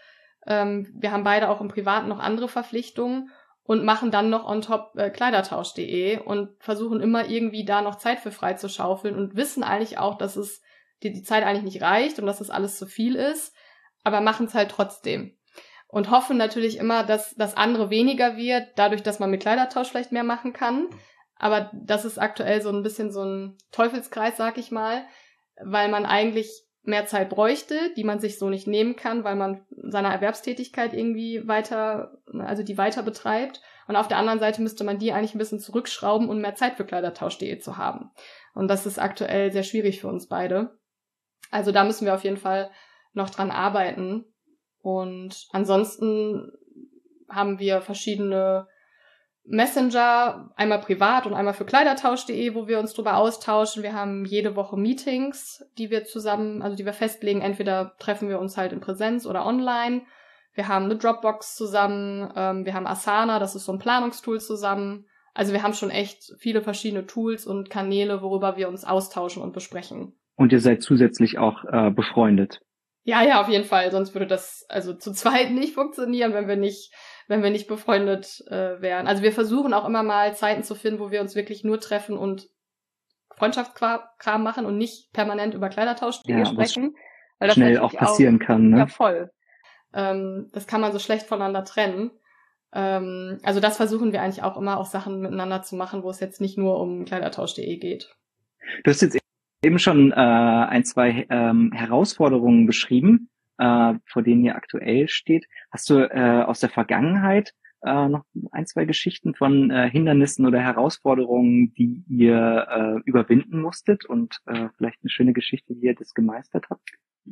Speaker 5: Ähm, wir haben beide auch im Privaten noch andere Verpflichtungen und machen dann noch on top äh, Kleidertausch punkt de und versuchen immer irgendwie da noch Zeit für frei zu schaufeln und wissen eigentlich auch, dass es die, die Zeit eigentlich nicht reicht und dass das alles zu viel ist, aber machen es halt trotzdem. Und hoffen natürlich immer, dass das andere weniger wird, dadurch, dass man mit Kleidertausch vielleicht mehr machen kann. Aber das ist aktuell so ein bisschen so ein Teufelskreis, sag ich mal, weil man eigentlich mehr Zeit bräuchte, die man sich so nicht nehmen kann, weil man seine Erwerbstätigkeit irgendwie weiter, also die weiter betreibt. Und auf der anderen Seite müsste man die eigentlich ein bisschen zurückschrauben, um mehr Zeit für Kleidertausch punkt de zu haben. Und das ist aktuell sehr schwierig für uns beide. Also da müssen wir auf jeden Fall noch dran arbeiten. Und ansonsten haben wir verschiedene Messenger, einmal privat und einmal für Kleidertausch punkt de, wo wir uns drüber austauschen. Wir haben jede Woche Meetings, die wir zusammen, also die wir festlegen. Entweder treffen wir uns halt in Präsenz oder online. Wir haben eine Dropbox zusammen. Ähm, wir haben Asana, das ist so ein Planungstool zusammen. Also wir haben schon echt viele verschiedene Tools und Kanäle, worüber wir uns austauschen und besprechen.
Speaker 4: Und ihr seid zusätzlich auch äh, befreundet?
Speaker 5: Ja, ja, auf jeden Fall. Sonst würde das also zu zweit nicht funktionieren, wenn wir nicht wenn wir nicht befreundet äh, wären. Also wir versuchen auch immer mal Zeiten zu finden, wo wir uns wirklich nur treffen und Freundschaftskram machen und nicht permanent über Kleidertausch punkt de
Speaker 4: ja,
Speaker 5: sprechen.
Speaker 4: Weil das schnell auch passieren auch, kann, ne?
Speaker 5: Ja, voll. Ähm, das kann man so schlecht voneinander trennen. Ähm, also das versuchen wir eigentlich auch immer, auch Sachen miteinander zu machen, wo es jetzt nicht nur um Kleidertausch punkt de geht.
Speaker 4: Du hast jetzt eben schon äh, ein, zwei ähm, Herausforderungen beschrieben, äh, vor denen ihr aktuell steht. Hast du äh, aus der Vergangenheit äh, noch ein, zwei Geschichten von äh, Hindernissen oder Herausforderungen, die ihr äh, überwinden musstet und äh, vielleicht eine schöne Geschichte, wie ihr das gemeistert habt?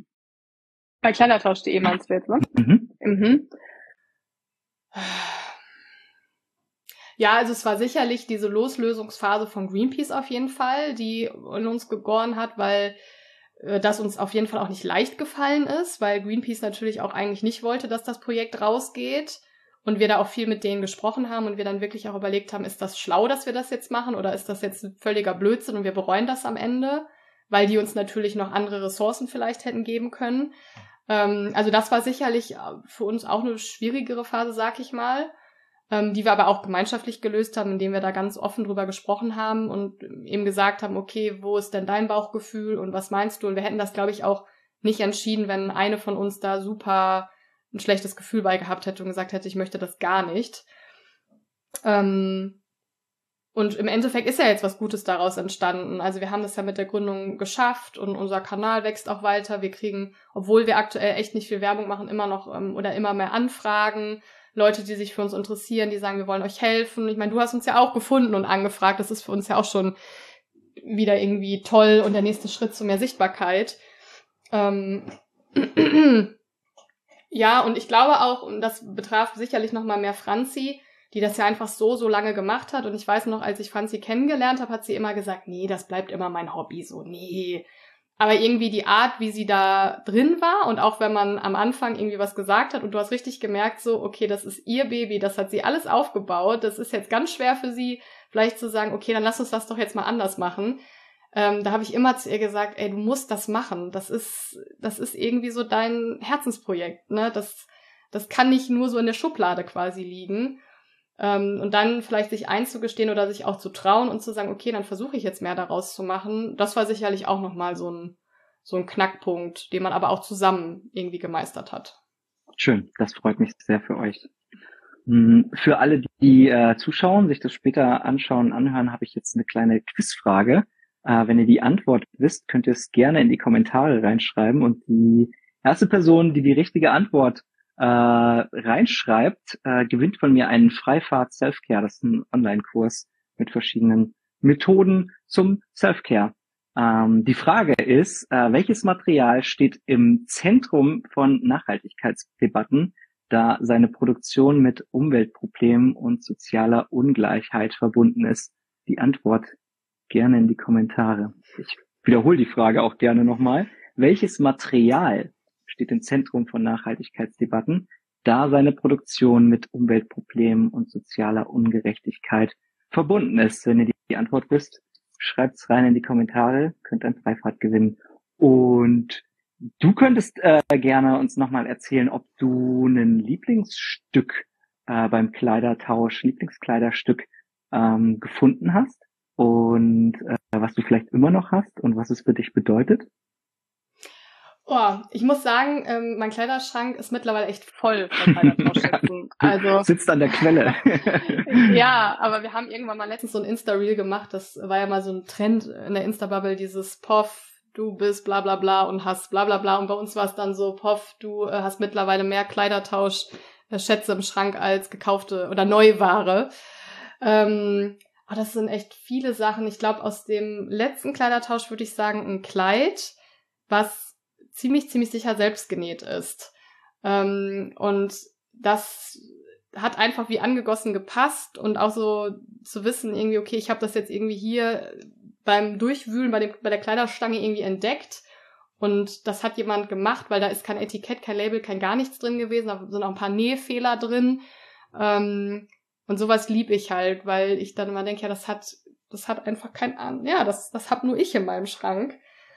Speaker 5: Bei Kleidertausch punkt de meinst du jetzt, ne?
Speaker 4: Mhm.
Speaker 5: Mhm. Ja, also es war sicherlich diese Loslösungsphase von Greenpeace auf jeden Fall, die in uns gegoren hat, weil äh, das uns auf jeden Fall auch nicht leicht gefallen ist, weil Greenpeace natürlich auch eigentlich nicht wollte, dass das Projekt rausgeht und wir da auch viel mit denen gesprochen haben und wir dann wirklich auch überlegt haben, ist das schlau, dass wir das jetzt machen oder ist das jetzt ein völliger Blödsinn und wir bereuen das am Ende, weil die uns natürlich noch andere Ressourcen vielleicht hätten geben können. Ähm, also das war sicherlich für uns auch eine schwierigere Phase, sag ich mal. Ähm, die wir aber auch gemeinschaftlich gelöst haben, indem wir da ganz offen drüber gesprochen haben und eben gesagt haben, okay, wo ist denn dein Bauchgefühl und was meinst du? Und wir hätten das, glaube ich, auch nicht entschieden, wenn eine von uns da super ein schlechtes Gefühl bei gehabt hätte und gesagt hätte, ich möchte das gar nicht. Ähm, und im Endeffekt ist ja jetzt was Gutes daraus entstanden. Also wir haben das ja mit der Gründung geschafft und unser Kanal wächst auch weiter. Wir kriegen, obwohl wir aktuell echt nicht viel Werbung machen, immer noch ähm, oder immer mehr Anfragen. Leute, die sich für uns interessieren, die sagen, wir wollen euch helfen. Ich meine, du hast uns ja auch gefunden und angefragt. Das ist für uns ja auch schon wieder irgendwie toll und der nächste Schritt zu mehr Sichtbarkeit. Ähm ja, und ich glaube auch, und das betraf sicherlich noch mal mehr Franzi, die das ja einfach so, so lange gemacht hat. Und ich weiß noch, als ich Franzi kennengelernt habe, hat sie immer gesagt, nee, das bleibt immer mein Hobby, so, nee. Aber irgendwie die Art, wie sie da drin war und auch wenn man am Anfang irgendwie was gesagt hat und du hast richtig gemerkt, so, okay, das ist ihr Baby, das hat sie alles aufgebaut, das ist jetzt ganz schwer für sie, vielleicht zu sagen, okay, dann lass uns das doch jetzt mal anders machen. Ähm, da habe ich immer zu ihr gesagt, ey, du musst das machen, das ist, das ist irgendwie so dein Herzensprojekt, ne, das, das kann nicht nur so in der Schublade quasi liegen. Ähm, und dann vielleicht sich einzugestehen oder sich auch zu trauen und zu sagen, okay, dann versuche ich jetzt mehr daraus zu machen. Das war sicherlich auch nochmal so ein, so ein Knackpunkt, den man aber auch zusammen irgendwie gemeistert hat.
Speaker 4: Schön, das freut mich sehr für euch. Für alle, die äh, zuschauen, sich das später anschauen, anhören, habe ich jetzt eine kleine Quizfrage. Äh, wenn ihr die Antwort wisst, könnt ihr es gerne in die Kommentare reinschreiben und die erste Person, die die richtige Antwort äh, reinschreibt, äh, gewinnt von mir einen Freifahrt Selfcare. Das ist ein Online-Kurs mit verschiedenen Methoden zum Selfcare. Ähm, die Frage ist, äh, welches Material steht im Zentrum von Nachhaltigkeitsdebatten, da seine Produktion mit Umweltproblemen und sozialer Ungleichheit verbunden ist? Die Antwort gerne in die Kommentare. Ich wiederhole die Frage auch gerne nochmal. Welches Material steht im Zentrum von Nachhaltigkeitsdebatten, da seine Produktion mit Umweltproblemen und sozialer Ungerechtigkeit verbunden ist? Wenn ihr die Antwort wisst, schreibt's rein in die Kommentare, könnt ein Freifahrt gewinnen. Und du könntest äh, gerne uns nochmal erzählen, ob du ein Lieblingsstück äh, beim Kleidertausch, Lieblingskleiderstück ähm, gefunden hast und äh, was du vielleicht immer noch hast und was es für dich bedeutet.
Speaker 5: Oh, ich muss sagen, ähm, mein Kleiderschrank ist mittlerweile echt voll von Kleidertauschschätzen. Also
Speaker 4: sitzt an der Quelle.
Speaker 5: Ja, aber wir haben irgendwann mal letztens so ein Insta-Reel gemacht. Das war ja mal so ein Trend in der Insta-Bubble, dieses Poff, du bist bla bla bla und hast bla bla bla. Und bei uns war es dann so, Poff, du äh, hast mittlerweile mehr Kleidertauschschätze im Schrank als gekaufte oder Neuware. Ähm, oh, das sind echt viele Sachen. Ich glaube, aus dem letzten Kleidertausch würde ich sagen, ein Kleid, was ziemlich, ziemlich sicher selbst genäht ist. Ähm, und das hat einfach wie angegossen gepasst und auch so zu wissen, irgendwie, okay, ich habe das jetzt irgendwie hier beim Durchwühlen bei, dem, bei der Kleiderstange irgendwie entdeckt und das hat jemand gemacht, weil da ist kein Etikett, kein Label, kein gar nichts drin gewesen, da sind auch ein paar Nähfehler drin. Ähm, und sowas liebe ich halt, weil ich dann immer denke, ja, das hat, das hat einfach kein Ahnung, ja, das, das hab nur ich in meinem Schrank.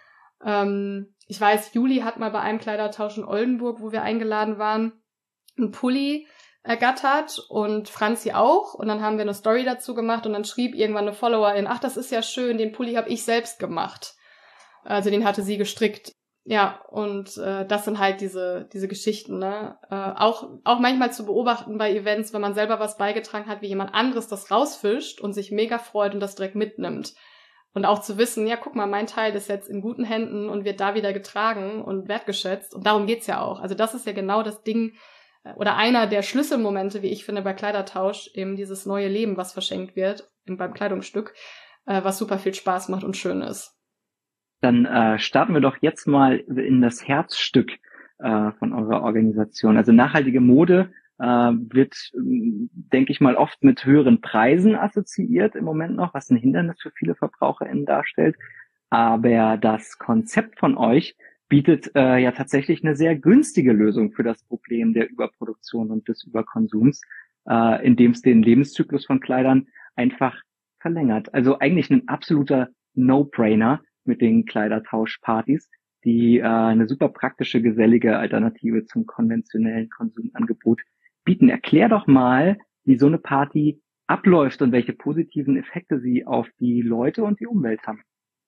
Speaker 5: Ähm, ich weiß, Juli hat mal bei einem Kleidertausch in Oldenburg, wo wir eingeladen waren, einen Pulli ergattert und Franzi auch. Und dann haben wir eine Story dazu gemacht und dann schrieb irgendwann eine Followerin, ach, das ist ja schön, den Pulli habe ich selbst gemacht. Also den hatte sie gestrickt. Ja, und äh, das sind halt diese diese Geschichten, ne? Äh, auch auch manchmal zu beobachten bei Events, wenn man selber was beigetragen hat, wie jemand anderes das rausfischt und sich mega freut und das direkt mitnimmt. Und auch zu wissen, ja, guck mal, mein Teil ist jetzt in guten Händen und wird da wieder getragen und wertgeschätzt. Und darum geht's ja auch. Also das ist ja genau das Ding oder einer der Schlüsselmomente, wie ich finde, bei Kleidertausch, eben dieses neue Leben, was verschenkt wird beim Kleidungsstück, äh, was super viel Spaß macht und schön ist.
Speaker 4: Dann äh, starten wir doch jetzt mal in das Herzstück äh, von eurer Organisation. Also nachhaltige Mode äh, wird, denke ich mal, oft mit höheren Preisen assoziiert im Moment noch, was ein Hindernis für viele VerbraucherInnen darstellt. Aber das Konzept von euch bietet äh, ja tatsächlich eine sehr günstige Lösung für das Problem der Überproduktion und des Überkonsums, äh, indem es den Lebenszyklus von Kleidern einfach verlängert. Also eigentlich ein absoluter No-Brainer mit den Kleidertauschpartys, die äh, eine super praktische, gesellige Alternative zum konventionellen Konsumangebot bieten. Erklär doch mal, wie so eine Party abläuft und welche positiven Effekte sie auf die Leute und die Umwelt haben.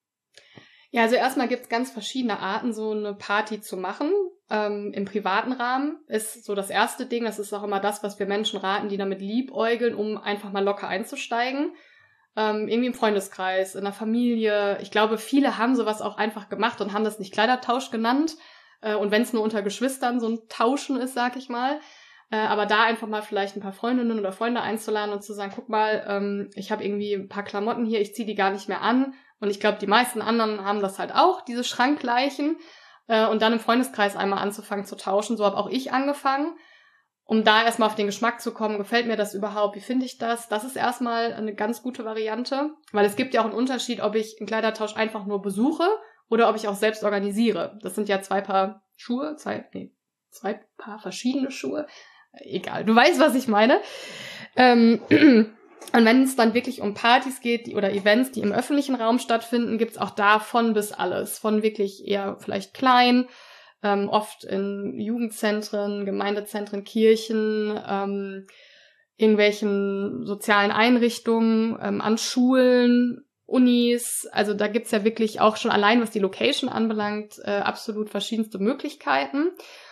Speaker 5: Ja, also erstmal gibt's ganz verschiedene Arten, so eine Party zu machen. Ähm, im privaten Rahmen ist so das erste Ding, das ist auch immer das, was wir Menschen raten, die damit liebäugeln, um einfach mal locker einzusteigen. Ähm, irgendwie im Freundeskreis, in der Familie. Ich glaube, viele haben sowas auch einfach gemacht und haben das nicht Kleidertausch genannt. Äh, und wenn es nur unter Geschwistern so ein Tauschen ist, sag ich mal. Äh, aber da einfach mal vielleicht ein paar Freundinnen oder Freunde einzuladen und zu sagen, guck mal, ähm, ich habe irgendwie ein paar Klamotten hier, ich ziehe die gar nicht mehr an. Und ich glaube, die meisten anderen haben das halt auch, diese Schrankleichen. Äh, und dann im Freundeskreis einmal anzufangen zu tauschen. So habe auch ich angefangen. Um da erstmal auf den Geschmack zu kommen, gefällt mir das überhaupt, wie finde ich das? Das ist erstmal eine ganz gute Variante, weil es gibt ja auch einen Unterschied, ob ich einen Kleidertausch einfach nur besuche oder ob ich auch selbst organisiere. Das sind ja zwei Paar Schuhe, zwei, nee, zwei Paar verschiedene Schuhe. Egal, du weißt, was ich meine. Ähm, und wenn es dann wirklich um Partys geht die, oder Events, die im öffentlichen Raum stattfinden, gibt's auch da von bis alles. Von wirklich eher vielleicht klein, Ähm, oft in Jugendzentren, Gemeindezentren, Kirchen, ähm, irgendwelchen sozialen Einrichtungen, ähm, an Schulen, Unis. Also da gibt's ja wirklich auch schon allein, was die Location anbelangt, äh, absolut verschiedenste Möglichkeiten.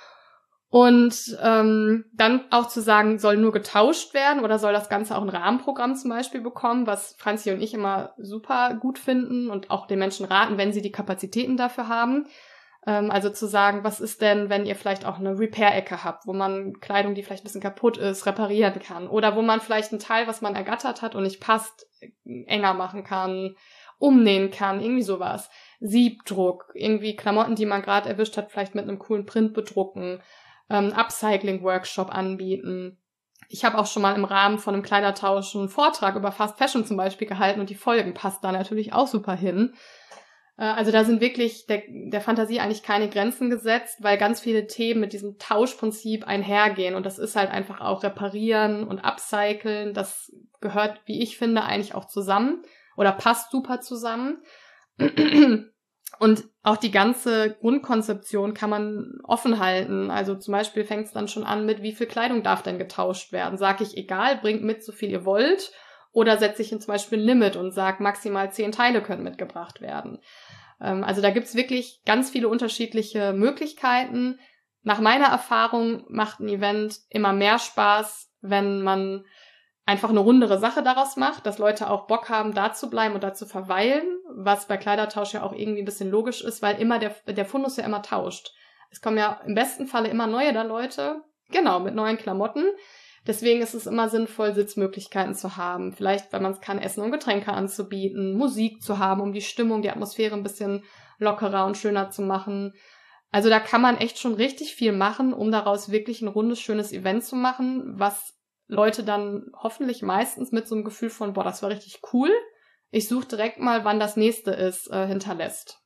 Speaker 5: Und ähm, dann auch zu sagen, soll nur getauscht werden oder soll das Ganze auch ein Rahmenprogramm zum Beispiel bekommen, was Franzi und ich immer super gut finden und auch den Menschen raten, wenn sie die Kapazitäten dafür haben. Also zu sagen, was ist denn, wenn ihr vielleicht auch eine Repair-Ecke habt, wo man Kleidung, die vielleicht ein bisschen kaputt ist, reparieren kann. Oder wo man vielleicht ein Teil, was man ergattert hat und nicht passt, enger machen kann, umnähen kann, irgendwie sowas. Siebdruck, irgendwie Klamotten, die man gerade erwischt hat, vielleicht mit einem coolen Print bedrucken, ähm, Upcycling-Workshop anbieten. Ich habe auch schon mal im Rahmen von einem Kleidertausch einen Vortrag über Fast Fashion zum Beispiel gehalten und die Folgen passt da natürlich auch super hin. Also da sind wirklich der, der Fantasie eigentlich keine Grenzen gesetzt, weil ganz viele Themen mit diesem Tauschprinzip einhergehen. Und das ist halt einfach auch Reparieren und Upcyclen. Das gehört, wie ich finde, eigentlich auch zusammen oder passt super zusammen. Und auch die ganze Grundkonzeption kann man offen halten. Also zum Beispiel fängt es dann schon an mit, wie viel Kleidung darf denn getauscht werden? Sag ich, egal, bringt mit, so viel ihr wollt. Oder setze ich zum Beispiel ein Limit und sage, maximal zehn Teile können mitgebracht werden. Ähm, also da gibt's wirklich ganz viele unterschiedliche Möglichkeiten. Nach meiner Erfahrung macht ein Event immer mehr Spaß, wenn man einfach eine rundere Sache daraus macht, dass Leute auch Bock haben, da zu bleiben und da zu verweilen, was bei Kleidertausch ja auch irgendwie ein bisschen logisch ist, weil immer der, der Fundus ja immer tauscht. Es kommen ja im besten Falle immer neue da Leute, genau, mit neuen Klamotten. Deswegen ist es immer sinnvoll, Sitzmöglichkeiten zu haben. Vielleicht, wenn man es kann, Essen und Getränke anzubieten, Musik zu haben, um die Stimmung, die Atmosphäre ein bisschen lockerer und schöner zu machen. Also da kann man echt schon richtig viel machen, um daraus wirklich ein rundes, schönes Event zu machen, was Leute dann hoffentlich meistens mit so einem Gefühl von, boah, das war richtig cool. Ich suche direkt mal, wann das nächste ist, äh, hinterlässt.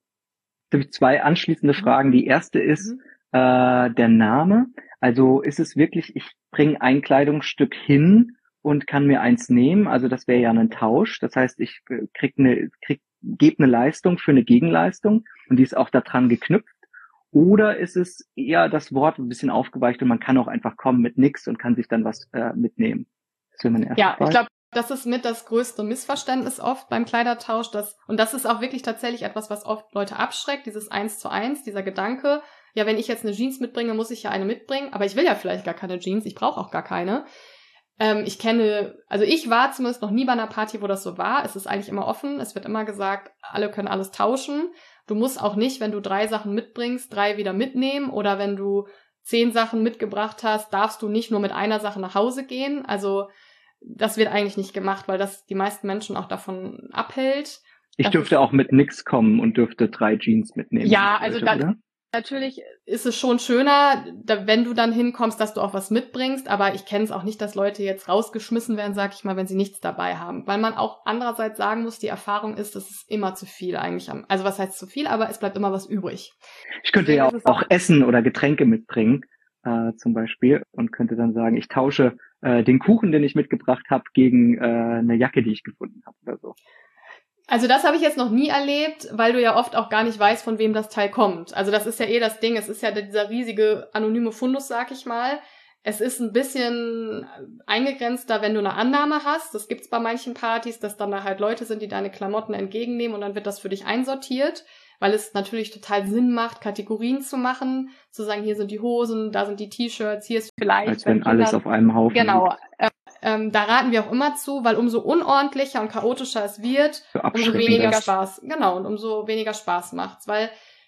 Speaker 4: Da habe ich zwei anschließende Fragen. Die erste ist mhm. äh, der Name. Also ist es wirklich, ich bringe ein Kleidungsstück hin und kann mir eins nehmen. Also das wäre ja ein Tausch. Das heißt, ich krieg eine, krieg, gebe eine Leistung für eine Gegenleistung und die ist auch daran geknüpft. Oder ist es eher das Wort ein bisschen aufgeweicht und man kann auch einfach kommen mit nix und kann sich dann was äh, mitnehmen? Das wäre meine erste
Speaker 5: Ja,
Speaker 4: Frage.
Speaker 5: Ich glaube, das ist mit das größte Missverständnis oft beim Kleidertausch. Das, und das ist auch wirklich tatsächlich etwas, was oft Leute abschreckt, dieses Eins zu eins, dieser Gedanke, ja, wenn ich jetzt eine Jeans mitbringe, muss ich ja eine mitbringen, aber ich will ja vielleicht gar keine Jeans, ich brauche auch gar keine. Ähm, ich kenne, also ich war zumindest noch nie bei einer Party, wo das so war. Es ist eigentlich immer offen, es wird immer gesagt, alle können alles tauschen. Du musst auch nicht, wenn du drei Sachen mitbringst, drei wieder mitnehmen. Oder wenn du zehn Sachen mitgebracht hast, darfst du nicht nur mit einer Sache nach Hause gehen. Also das wird eigentlich nicht gemacht, weil das die meisten Menschen auch davon abhält.
Speaker 4: Ich dürfte auch mit nix kommen und dürfte drei Jeans mitnehmen.
Speaker 5: Ja, also
Speaker 4: Leute,
Speaker 5: da,
Speaker 4: oder?
Speaker 5: Natürlich ist es schon schöner, da, wenn du dann hinkommst, dass du auch was mitbringst, aber ich kenne es auch nicht, dass Leute jetzt rausgeschmissen werden, sag ich mal, wenn sie nichts dabei haben. Weil man auch andererseits sagen muss, die Erfahrung ist, das ist immer zu viel eigentlich. Also was heißt zu viel, aber es bleibt immer was übrig.
Speaker 4: Ich könnte ja auch, auch Essen oder Getränke mitbringen, äh, zum Beispiel, und könnte dann sagen, ich tausche äh, den Kuchen, den ich mitgebracht habe, gegen äh, eine Jacke, die ich gefunden habe oder so.
Speaker 5: Also das habe ich jetzt noch nie erlebt, weil du ja oft auch gar nicht weißt, von wem das Teil kommt. Also das ist ja eh das Ding, es ist ja dieser riesige anonyme Fundus, sag ich mal. Es ist ein bisschen eingegrenzter, wenn du eine Annahme hast. Das gibt's bei manchen Partys, dass dann da halt Leute sind, die deine Klamotten entgegennehmen und dann wird das für dich einsortiert, weil es natürlich total Sinn macht, Kategorien zu machen, zu sagen, hier sind die Hosen, da sind die T-Shirts, hier ist vielleicht...
Speaker 4: Als wenn alles Kinder, auf einem Haufen
Speaker 5: Genau.
Speaker 4: liegt.
Speaker 5: Ähm, da raten wir auch immer zu, weil umso unordentlicher und chaotischer es wird, umso weniger Spaß, genau, und umso weniger Spaß macht's, weil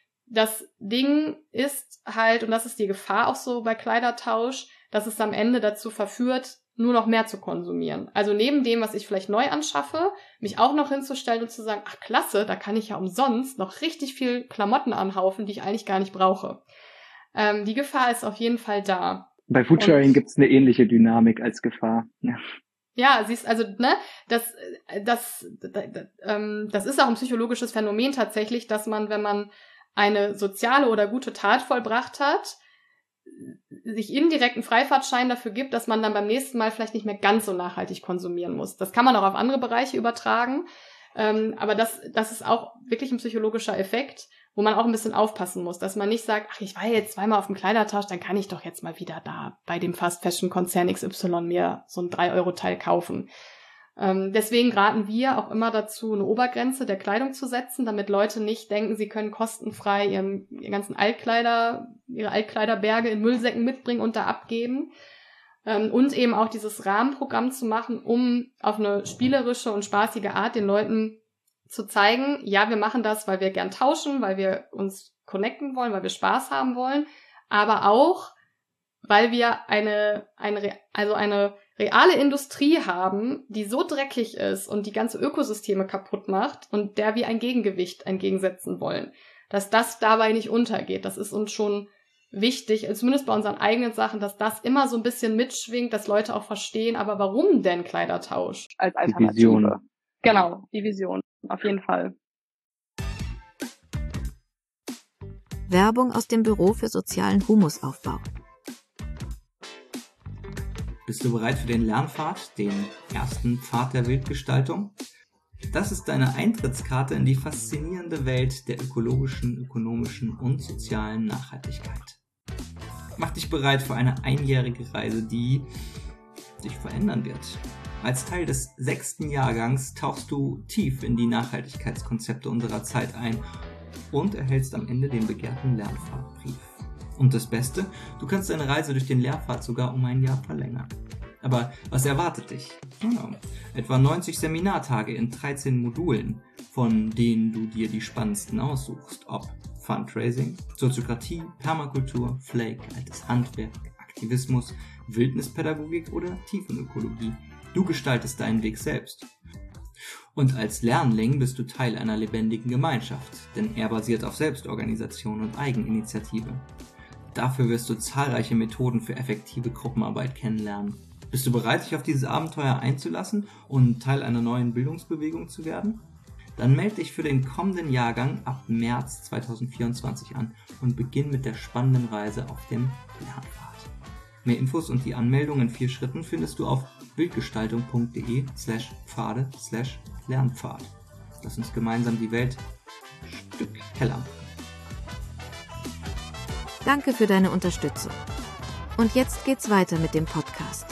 Speaker 5: das Ding ist halt, und das ist die Gefahr auch so bei Kleidertausch, dass es am Ende dazu verführt, nur noch mehr zu konsumieren. Also neben dem, was ich vielleicht neu anschaffe, mich auch noch hinzustellen und zu sagen, ach klasse, da kann ich ja umsonst noch richtig viel Klamotten anhaufen, die ich eigentlich gar nicht brauche. Ähm, die Gefahr ist auf jeden Fall da.
Speaker 4: Bei Foodsharing gibt es eine ähnliche Dynamik als Gefahr. Ja,
Speaker 5: ja siehst, also, ne, das, das, das, ähm, das ist auch ein psychologisches Phänomen tatsächlich, dass man, wenn man eine soziale oder gute Tat vollbracht hat, sich indirekt einen Freifahrtschein dafür gibt, dass man dann beim nächsten Mal vielleicht nicht mehr ganz so nachhaltig konsumieren muss. Das kann man auch auf andere Bereiche übertragen, ähm, aber das, das ist auch wirklich ein psychologischer Effekt, wo man auch ein bisschen aufpassen muss, dass man nicht sagt, ach, ich war jetzt zweimal auf dem Kleidertausch, dann kann ich doch jetzt mal wieder da bei dem Fast-Fashion-Konzern X Y mir so ein drei Euro Teil kaufen. Ähm, deswegen raten wir auch immer dazu, eine Obergrenze der Kleidung zu setzen, damit Leute nicht denken, sie können kostenfrei ihren, ihren ganzen Altkleider, ihre Altkleiderberge in Müllsäcken mitbringen und da abgeben. Ähm, und eben auch dieses Rahmenprogramm zu machen, um auf eine spielerische und spaßige Art den Leuten zu zeigen, ja, wir machen das, weil wir gern tauschen, weil wir uns connecten wollen, weil wir Spaß haben wollen, aber auch, weil wir eine, eine, also eine reale Industrie haben, die so dreckig ist und die ganze Ökosysteme kaputt macht und der wir ein Gegengewicht entgegensetzen wollen, dass das dabei nicht untergeht. Das ist uns schon wichtig, zumindest bei unseren eigenen Sachen, dass das immer so ein bisschen mitschwingt, dass Leute auch verstehen, aber warum denn Kleidertausch als Alternative?
Speaker 4: Die Vision.
Speaker 5: Genau, die Vision, auf jeden Fall.
Speaker 2: Werbung aus dem Büro für sozialen Humusaufbau.
Speaker 6: Bist du bereit für den Lernpfad, den ersten Pfad der Wildgestaltung? Das ist deine Eintrittskarte in die faszinierende Welt der ökologischen, ökonomischen und sozialen Nachhaltigkeit. Mach dich bereit für eine einjährige Reise, die dich verändern wird. Als Teil des sechsten Jahrgangs tauchst du tief in die Nachhaltigkeitskonzepte unserer Zeit ein und erhältst am Ende den begehrten Lernfahrtbrief. Und das Beste, du kannst deine Reise durch den Lehrpfad sogar um ein Jahr verlängern. Aber was erwartet dich? Ja, etwa neunzig Seminartage in dreizehn Modulen, von denen du dir die spannendsten aussuchst, ob Fundraising, Soziokratie, Permakultur, Flake, altes Handwerk, Aktivismus, Wildnispädagogik oder Tiefenökologie. Du gestaltest deinen Weg selbst. Und als Lernling bist du Teil einer lebendigen Gemeinschaft, denn er basiert auf Selbstorganisation und Eigeninitiative. Dafür wirst du zahlreiche Methoden für effektive Gruppenarbeit kennenlernen. Bist du bereit, dich auf dieses Abenteuer einzulassen und Teil einer neuen Bildungsbewegung zu werden? Dann melde dich für den kommenden Jahrgang ab März zweitausendvierundzwanzig an und beginn mit der spannenden Reise auf dem Lernpfad. Mehr Infos und die Anmeldung in vier Schritten findest du auf bildgestaltung.de slash Pfade slash Lernpfad. Lass uns gemeinsam die Welt ein Stück heller machen.
Speaker 2: Danke für deine Unterstützung. Und jetzt geht's weiter mit dem Podcast.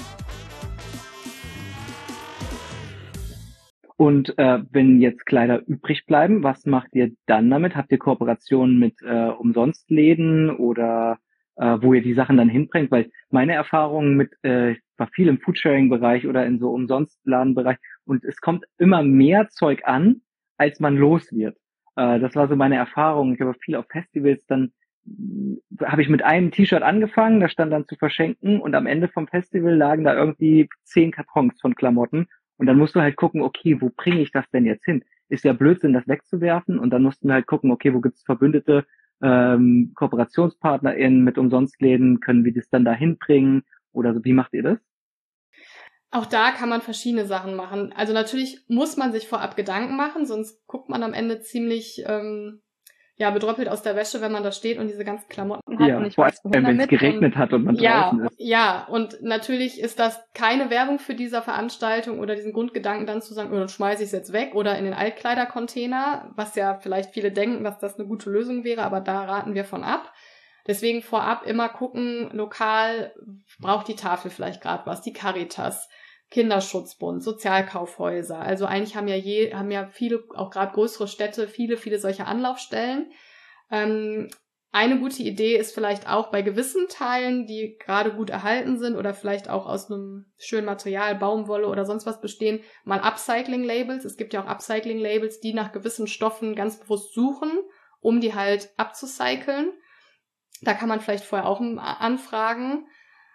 Speaker 4: Und äh, wenn jetzt Kleider übrig bleiben, was macht ihr dann damit? Habt ihr Kooperationen mit äh, Umsonstläden oder äh, wo ihr die Sachen dann hinbringt? Weil meine Erfahrung mit, äh, ich war viel im Foodsharing-Bereich oder in so Umsonstladenbereich und es kommt immer mehr Zeug an, als man los wird. Äh, das war so meine Erfahrung. Ich habe viel auf Festivals, dann habe ich mit einem T-Shirt angefangen, das stand dann zu verschenken und am Ende vom Festival lagen da irgendwie zehn Kartons von Klamotten. Und dann musst du halt gucken, okay, wo bringe ich das denn jetzt hin? Ist ja Blödsinn, das wegzuwerfen. Und dann mussten wir halt gucken, okay, wo gibt es Verbündete, ähm, KooperationspartnerInnen mit Umsonstläden, können wir das dann da hinbringen? Oder so, wie macht ihr das?
Speaker 5: Auch da kann man verschiedene Sachen machen. Also natürlich muss man sich vorab Gedanken machen, sonst guckt man am Ende ziemlich ähm, ja bedröppelt aus der Wäsche, wenn man da steht und diese ganzen Klamotten hat.
Speaker 4: Ja,
Speaker 5: und ich
Speaker 4: vor
Speaker 5: weiß,
Speaker 4: allem, wenn es geregnet
Speaker 5: und,
Speaker 4: hat und man
Speaker 5: ja,
Speaker 4: draußen ist.
Speaker 5: Ja, und natürlich ist das keine Werbung für diese Veranstaltung oder diesen Grundgedanken dann zu sagen, oh, dann schmeiße ich es jetzt weg oder in den Altkleidercontainer, was ja vielleicht viele denken, dass das eine gute Lösung wäre, aber da raten wir von ab. Deswegen vorab immer gucken, lokal braucht die Tafel vielleicht gerade was, die Caritas, Kinderschutzbund, Sozialkaufhäuser. Also eigentlich haben ja je, haben ja viele, auch gerade größere Städte, viele, viele solche Anlaufstellen. Ähm, eine gute Idee ist vielleicht auch bei gewissen Teilen, die gerade gut erhalten sind oder vielleicht auch aus einem schönen Material, Baumwolle oder sonst was bestehen, mal Upcycling-Labels. Es gibt ja auch Upcycling-Labels, die nach gewissen Stoffen ganz bewusst suchen, um die halt abzucyceln. Da kann man vielleicht vorher auch anfragen.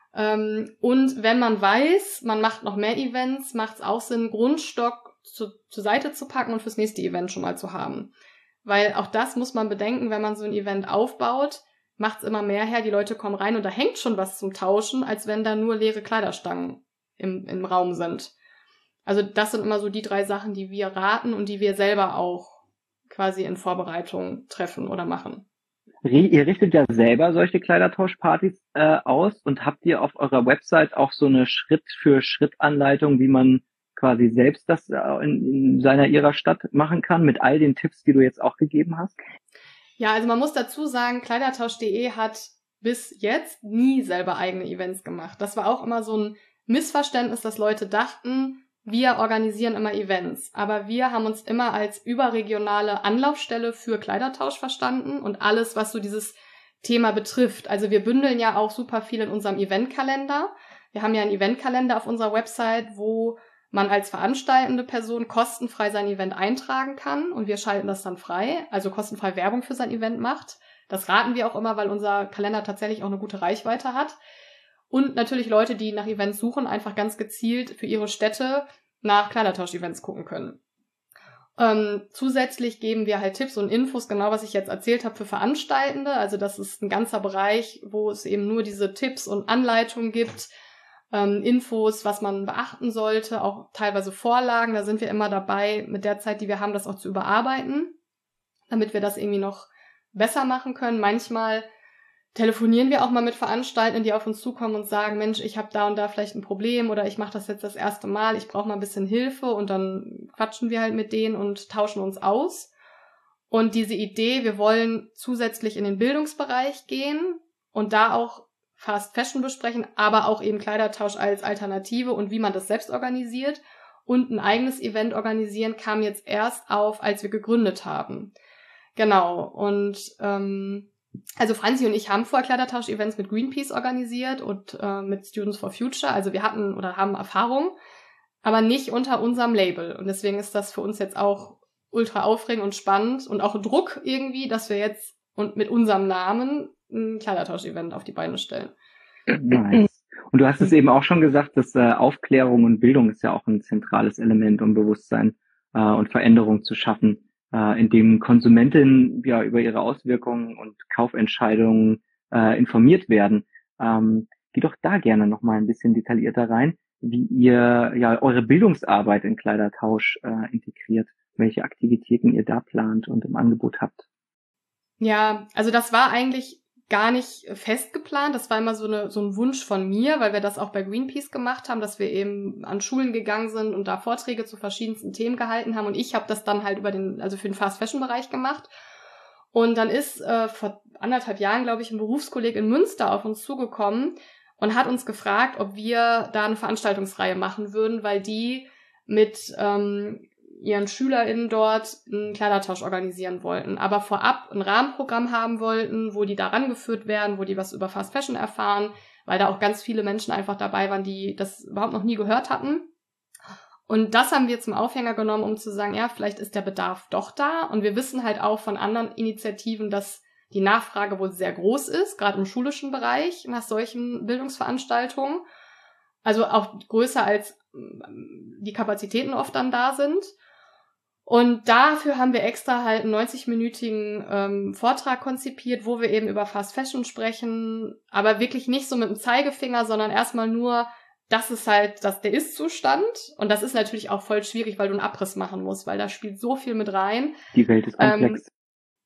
Speaker 5: Und wenn man weiß, man macht noch mehr Events, macht es auch Sinn, Grundstock zu, zur Seite zu packen und fürs nächste Event schon mal zu haben. Weil auch das muss man bedenken, wenn man so ein Event aufbaut, macht es immer mehr her, die Leute kommen rein und da hängt schon was zum Tauschen, als wenn da nur leere Kleiderstangen im, im Raum sind. Also das sind immer so die drei Sachen, die wir raten und die wir selber auch quasi in Vorbereitung treffen oder machen.
Speaker 4: Ihr richtet ja selber solche Kleidertauschpartys äh, aus und habt ihr auf eurer Website auch so eine Schritt-für-Schritt-Anleitung, wie man quasi selbst das in, in seiner, ihrer Stadt machen kann, mit all den Tipps, die du jetzt auch gegeben hast?
Speaker 5: Ja, also man muss dazu sagen, Kleidertausch punkt de hat bis jetzt nie selber eigene Events gemacht. Das war auch immer so ein Missverständnis, dass Leute dachten, wir organisieren immer Events, aber wir haben uns immer als überregionale Anlaufstelle für Kleidertausch verstanden und alles, was so dieses Thema betrifft. Also wir bündeln ja auch super viel in unserem Eventkalender. Wir haben ja einen Eventkalender auf unserer Website, wo man als veranstaltende Person kostenfrei sein Event eintragen kann und wir schalten das dann frei, also kostenfrei Werbung für sein Event macht. Das raten wir auch immer, weil unser Kalender tatsächlich auch eine gute Reichweite hat. Und natürlich Leute, die nach Events suchen, einfach ganz gezielt für ihre Städte nach Kleidertausch-Events gucken können. Ähm, zusätzlich geben wir halt Tipps und Infos, genau was ich jetzt erzählt habe, für Veranstaltende. Also das ist ein ganzer Bereich, wo es eben nur diese Tipps und Anleitungen gibt, ähm, Infos, was man beachten sollte, auch teilweise Vorlagen. Da sind wir immer dabei, mit der Zeit, die wir haben, das auch zu überarbeiten, damit wir das irgendwie noch besser machen können. Manchmal telefonieren wir auch mal mit Veranstaltern, die auf uns zukommen und sagen, Mensch, ich habe da und da vielleicht ein Problem oder ich mache das jetzt das erste Mal, ich brauche mal ein bisschen Hilfe, und dann quatschen wir halt mit denen und tauschen uns aus. Und diese Idee, wir wollen zusätzlich in den Bildungsbereich gehen und da auch Fast Fashion besprechen, aber auch eben Kleidertausch als Alternative und wie man das selbst organisiert und ein eigenes Event organisieren, kam jetzt erst auf, als wir gegründet haben. Genau, und ähm, also Franzi und ich haben vorher Kleidertausch-Events mit Greenpeace organisiert und äh, mit Students for Future, also wir hatten oder haben Erfahrung, aber nicht unter unserem Label, und deswegen ist das für uns jetzt auch ultra aufregend und spannend und auch Druck irgendwie, dass wir jetzt und mit unserem Namen ein Kleidertausch-Event auf die Beine stellen.
Speaker 4: Nice. Und du hast es eben auch schon gesagt, dass äh, Aufklärung und Bildung ist ja auch ein zentrales Element, um Bewusstsein äh, und Veränderung zu schaffen, äh, indem Konsumentinnen ja über ihre Auswirkungen und Kaufentscheidungen äh, informiert werden. Ähm, geh doch da gerne noch mal ein bisschen detaillierter rein, wie ihr ja eure Bildungsarbeit in Kleidertausch äh, integriert, welche Aktivitäten ihr da plant und im Angebot habt.
Speaker 5: Ja, also das war eigentlich gar nicht fest geplant. Das war immer so eine so ein Wunsch von mir, weil wir das auch bei Greenpeace gemacht haben, dass wir eben an Schulen gegangen sind und da Vorträge zu verschiedensten Themen gehalten haben. Und ich habe das dann halt über den, also für den Fast-Fashion-Bereich gemacht. Und dann ist äh, vor anderthalb Jahren, glaube ich, ein Berufskolleg in Münster auf uns zugekommen und hat uns gefragt, ob wir da eine Veranstaltungsreihe machen würden, weil die mit ähm, ihren SchülerInnen dort einen Kleidertausch organisieren wollten, aber vorab ein Rahmenprogramm haben wollten, wo die da rangeführt werden, wo die was über Fast Fashion erfahren, weil da auch ganz viele Menschen einfach dabei waren, die das überhaupt noch nie gehört hatten. Und das haben wir zum Aufhänger genommen, um zu sagen, ja, vielleicht ist der Bedarf doch da. Und wir wissen halt auch von anderen Initiativen, dass die Nachfrage wohl sehr groß ist, gerade im schulischen Bereich nach solchen Bildungsveranstaltungen. Also auch größer als die Kapazitäten oft dann da sind. Und dafür haben wir extra halt einen neunzig-minütigen ähm, Vortrag konzipiert, wo wir eben über Fast Fashion sprechen, aber wirklich nicht so mit dem Zeigefinger, sondern erstmal nur, das ist halt das, der Ist-Zustand. Und das ist natürlich auch voll schwierig, weil du einen Abriss machen musst, weil da spielt so viel mit rein.
Speaker 4: Die Welt ist komplex.
Speaker 5: Ähm,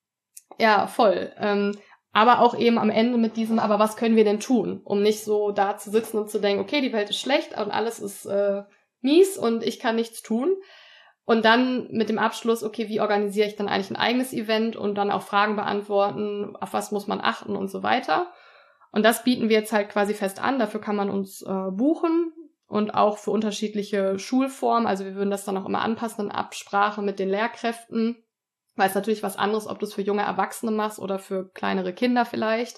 Speaker 5: ja, voll. Ähm, aber auch eben am Ende mit diesem, aber was können wir denn tun, um nicht so da zu sitzen und zu denken, okay, die Welt ist schlecht und alles ist äh, mies und ich kann nichts tun. Und dann mit dem Abschluss, okay, wie organisiere ich dann eigentlich ein eigenes Event und dann auch Fragen beantworten, auf was muss man achten und so weiter. Und das bieten wir jetzt halt quasi fest an, dafür kann man uns äh, buchen und auch für unterschiedliche Schulformen. Also wir würden das dann auch immer anpassen in Absprache mit den Lehrkräften, weil es natürlich was anderes, ob du es für junge Erwachsene machst oder für kleinere Kinder vielleicht.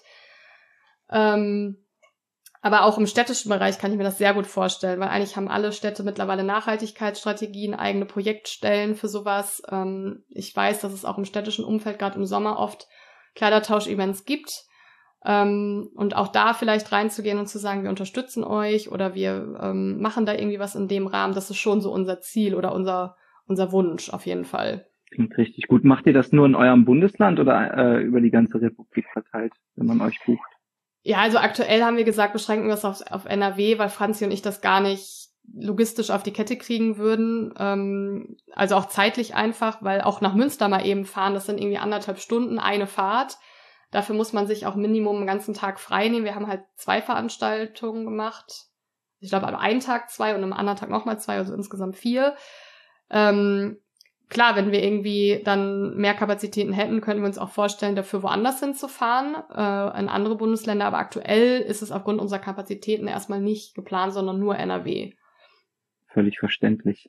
Speaker 5: Ähm, Aber auch im städtischen Bereich kann ich mir das sehr gut vorstellen, weil eigentlich haben alle Städte mittlerweile Nachhaltigkeitsstrategien, eigene Projektstellen für sowas. Ähm, ich weiß, dass es auch im städtischen Umfeld gerade im Sommer oft Kleidertausch-Events gibt. Ähm, und auch da vielleicht reinzugehen und zu sagen, wir unterstützen euch oder wir ähm, machen da irgendwie was in dem Rahmen, das ist schon so unser Ziel oder unser, unser Wunsch auf jeden Fall.
Speaker 4: Klingt richtig gut. Macht ihr das nur in eurem Bundesland oder äh, über die ganze Republik verteilt, wenn man euch bucht?
Speaker 5: Ja, also aktuell haben wir gesagt, beschränken wir es auf, auf N R W, weil Franzi und ich das gar nicht logistisch auf die Kette kriegen würden. Ähm, also auch zeitlich einfach, weil auch nach Münster mal eben fahren, das sind irgendwie anderthalb Stunden, eine Fahrt. Dafür muss man sich auch Minimum einen ganzen Tag frei nehmen. Wir haben halt zwei Veranstaltungen gemacht. Ich glaube, am einen Tag zwei und am anderen Tag nochmal zwei, also insgesamt vier. Ähm, Klar, wenn wir irgendwie dann mehr Kapazitäten hätten, könnten wir uns auch vorstellen, dafür woanders hinzufahren, äh, in andere Bundesländer. Aber aktuell ist es aufgrund unserer Kapazitäten erstmal nicht geplant, sondern nur N R W.
Speaker 4: Völlig verständlich.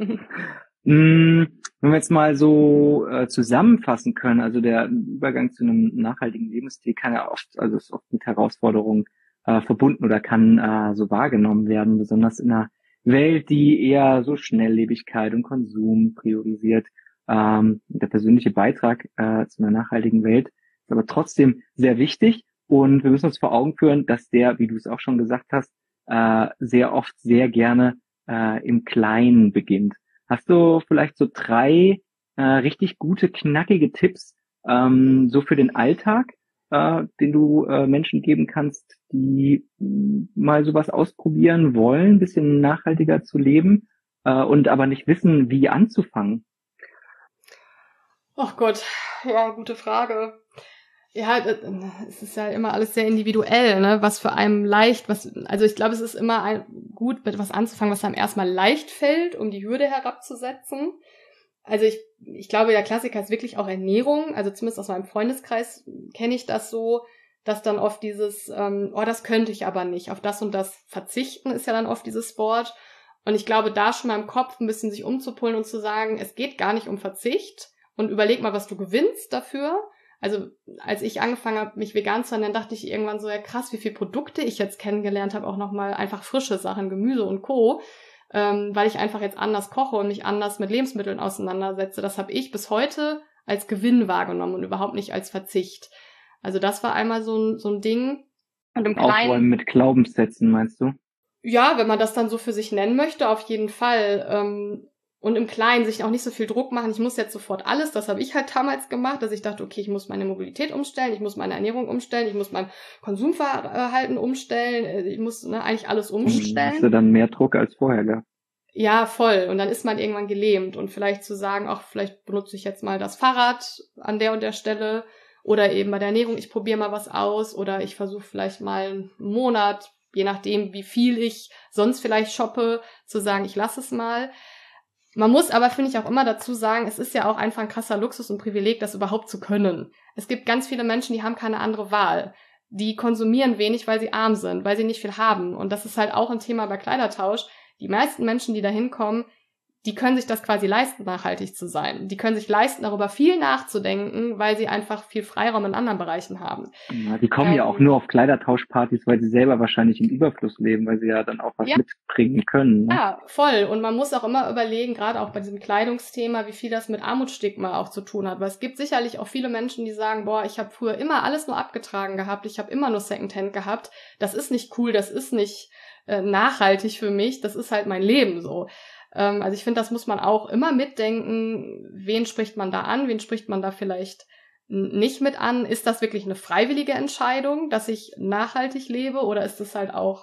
Speaker 4: Wenn wir jetzt mal so äh, zusammenfassen können, also der Übergang zu einem nachhaltigen Lebensstil kann ja oft, also ist oft mit Herausforderungen äh, verbunden oder kann äh, so wahrgenommen werden, besonders in einer Welt, die eher so Schnelllebigkeit und Konsum priorisiert. Ähm, der persönliche Beitrag äh, zu einer nachhaltigen Welt ist aber trotzdem sehr wichtig und wir müssen uns vor Augen führen, dass der, wie du es auch schon gesagt hast, äh, sehr oft sehr gerne äh, im Kleinen beginnt. Hast du vielleicht so drei äh, richtig gute, knackige Tipps ähm, so für den Alltag, äh, den du äh, Menschen geben kannst, die mh, mal sowas ausprobieren wollen, ein bisschen nachhaltiger zu leben äh, und aber nicht wissen, wie anzufangen?
Speaker 5: Ach Gott, ja, gute Frage. Ja, es ist ja immer alles sehr individuell, ne? Was für einem leicht, was, also ich glaube, es ist immer ein, gut, mit was anzufangen, was einem erstmal leicht fällt, um die Hürde herabzusetzen. Also ich, ich glaube, der Klassiker ist wirklich auch Ernährung. Also zumindest aus meinem Freundeskreis kenne ich das so, dass dann oft dieses, ähm, oh, das könnte ich aber nicht, auf das und das verzichten ist ja dann oft dieses Wort. Und ich glaube, da schon mal im Kopf ein bisschen sich umzupolen und zu sagen, es geht gar nicht um Verzicht und überleg mal, was du gewinnst dafür. Also als ich angefangen habe, mich vegan zu ernähren, dachte ich irgendwann so, ja krass, wie viele Produkte ich jetzt kennengelernt habe, auch nochmal einfach frische Sachen, Gemüse und Co., ähm, weil ich einfach jetzt anders koche und mich anders mit Lebensmitteln auseinandersetze. Das habe ich bis heute als Gewinn wahrgenommen und überhaupt nicht als Verzicht. Also das war einmal so ein, so ein Ding. Und im Kleinen,
Speaker 4: Aufräumen mit Glaubenssätzen, meinst du?
Speaker 5: Ja, wenn man das dann so für sich nennen möchte, auf jeden Fall. Ähm, Und im Kleinen sich auch nicht so viel Druck machen, ich muss jetzt sofort alles, das habe ich halt damals gemacht, dass ich dachte, okay, ich muss meine Mobilität umstellen, ich muss meine Ernährung umstellen, ich muss mein Konsumverhalten umstellen, ich muss ne, eigentlich alles umstellen.
Speaker 4: Hast du dann mehr Druck als vorher gehabt?
Speaker 5: Ja, voll. Und dann ist man irgendwann gelähmt und vielleicht zu sagen, ach, vielleicht benutze ich jetzt mal das Fahrrad an der und der Stelle oder eben bei der Ernährung, ich probiere mal was aus oder ich versuche vielleicht mal einen Monat, je nachdem, wie viel ich sonst vielleicht shoppe, zu sagen, ich lasse es mal. Man muss aber, finde ich, auch immer dazu sagen, es ist ja auch einfach ein krasser Luxus und Privileg, das überhaupt zu können. Es gibt ganz viele Menschen, die haben keine andere Wahl. Die konsumieren wenig, weil sie arm sind, weil sie nicht viel haben. Und das ist halt auch ein Thema bei Kleidertausch. Die meisten Menschen, die da hinkommen, die können sich das quasi leisten, nachhaltig zu sein. Die können sich leisten, darüber viel nachzudenken, weil sie einfach viel Freiraum in anderen Bereichen haben.
Speaker 4: Ja, die kommen ähm, ja auch nur auf Kleidertauschpartys, weil sie selber wahrscheinlich im Überfluss leben, weil sie ja dann auch was ja. mitbringen können. Ne?
Speaker 5: Ja, voll. Und man muss auch immer überlegen, gerade auch bei diesem Kleidungsthema, wie viel das mit Armutsstigma auch zu tun hat. Weil es gibt sicherlich auch viele Menschen, die sagen, boah, ich habe früher immer alles nur abgetragen gehabt, ich habe immer nur Secondhand gehabt. Das ist nicht cool, das ist nicht äh, nachhaltig für mich, das ist halt mein Leben so. Also ich finde, das muss man auch immer mitdenken, wen spricht man da an, wen spricht man da vielleicht nicht mit an. Ist das wirklich eine freiwillige Entscheidung, dass ich nachhaltig lebe oder ist es halt auch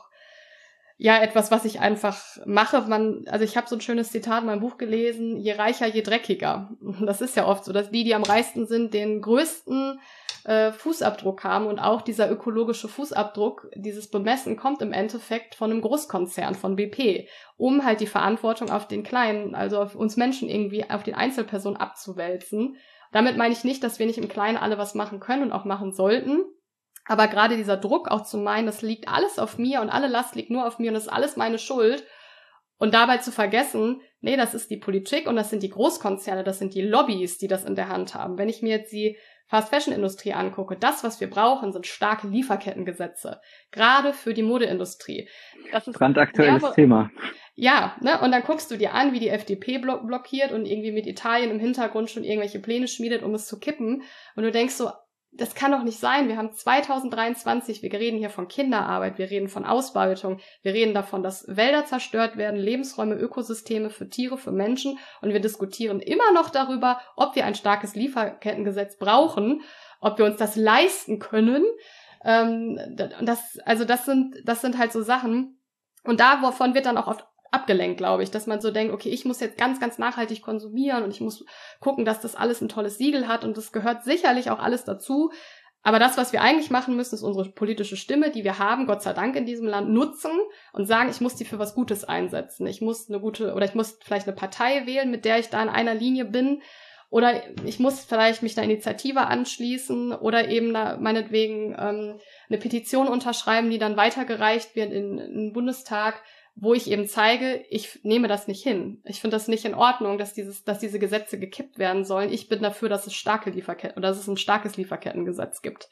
Speaker 5: ja etwas, was ich einfach mache? Man, also ich habe so ein schönes Zitat in meinem Buch gelesen, je reicher, je dreckiger. Das ist ja oft so, dass die, die am reichsten sind, den größten äh, Fußabdruck haben und auch dieser ökologische Fußabdruck, dieses Bemessen kommt im Endeffekt von einem Großkonzern, von B P, um halt die Verantwortung auf den Kleinen, also auf uns Menschen irgendwie, auf den Einzelpersonen abzuwälzen. Damit meine ich nicht, dass wir nicht im Kleinen alle was machen können und auch machen sollten, aber gerade dieser Druck auch zu meinen, das liegt alles auf mir und alle Last liegt nur auf mir und das ist alles meine Schuld und dabei zu vergessen, nee, das ist die Politik und das sind die Großkonzerne, das sind die Lobbys, die das in der Hand haben. Wenn ich mir jetzt die Fast-Fashion-Industrie angucke, das, was wir brauchen, sind starke Lieferkettengesetze. Gerade für die Modeindustrie. Das ist
Speaker 4: brandaktuelles sehr, Thema.
Speaker 5: Ja, ne? Und dann guckst du dir an, wie die F D P blo- blockiert und irgendwie mit Italien im Hintergrund schon irgendwelche Pläne schmiedet, um es zu kippen. Und du denkst so, das kann doch nicht sein. Wir haben zwanzig dreiundzwanzig, wir reden hier von Kinderarbeit, wir reden von Ausbeutung, wir reden davon, dass Wälder zerstört werden, Lebensräume, Ökosysteme für Tiere, für Menschen und wir diskutieren immer noch darüber, ob wir ein starkes Lieferkettengesetz brauchen, ob wir uns das leisten können. Ähm, das, also das sind, das sind halt so Sachen und davon wird dann auch oft abgelenkt, glaube ich, dass man so denkt, okay, ich muss jetzt ganz, ganz nachhaltig konsumieren und ich muss gucken, dass das alles ein tolles Siegel hat und das gehört sicherlich auch alles dazu. Aber das, was wir eigentlich machen müssen, ist unsere politische Stimme, die wir haben, Gott sei Dank in diesem Land, nutzen und sagen, ich muss die für was Gutes einsetzen. Ich muss eine gute, oder ich muss vielleicht eine Partei wählen, mit der ich da in einer Linie bin. Oder ich muss vielleicht mich einer Initiative anschließen oder eben da meinetwegen ähm, eine Petition unterschreiben, die dann weitergereicht wird in, in den Bundestag, wo ich eben zeige, ich nehme das nicht hin. Ich finde das nicht in Ordnung, dass dieses, dass diese Gesetze gekippt werden sollen. Ich bin dafür, dass es starke Lieferketten oder dass es ein starkes Lieferkettengesetz gibt.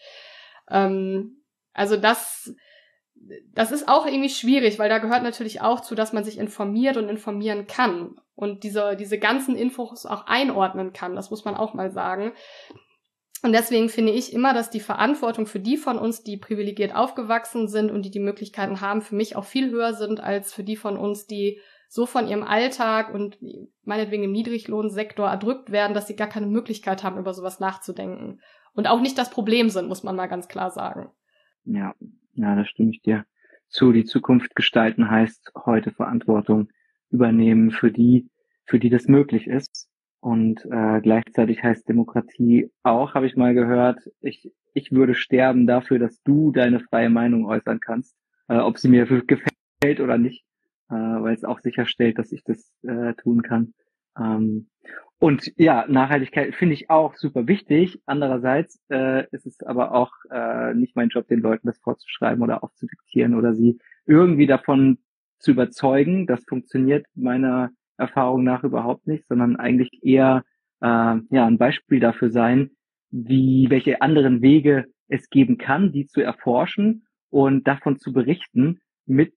Speaker 5: Ähm, also das, das ist auch irgendwie schwierig, weil da gehört natürlich auch zu, dass man sich informiert und informieren kann und diese, diese ganzen Infos auch einordnen kann. Das muss man auch mal sagen. Und deswegen finde ich immer, dass die Verantwortung für die von uns, die privilegiert aufgewachsen sind und die die Möglichkeiten haben, für mich auch viel höher sind als für die von uns, die so von ihrem Alltag und meinetwegen im Niedriglohnsektor erdrückt werden, dass sie gar keine Möglichkeit haben, über sowas nachzudenken. Und auch nicht das Problem sind, muss man mal ganz klar sagen.
Speaker 4: Ja, ja, da stimme ich dir zu. Die Zukunft gestalten heißt heute Verantwortung übernehmen für die, für die das möglich ist. Und äh, gleichzeitig heißt Demokratie auch, habe ich mal gehört, ich ich würde sterben dafür, dass du deine freie Meinung äußern kannst, äh, ob sie mir gefällt oder nicht, äh, weil es auch sicherstellt, dass ich das äh, tun kann. Ähm, und ja, Nachhaltigkeit finde ich auch super wichtig. Andererseits äh, ist es aber auch äh, nicht mein Job, den Leuten das vorzuschreiben oder aufzudiktieren oder sie irgendwie davon zu überzeugen. Das funktioniert meiner Erfahrung nach überhaupt nicht, sondern eigentlich eher äh, ja ein Beispiel dafür sein, wie welche anderen Wege es geben kann, die zu erforschen und davon zu berichten, mit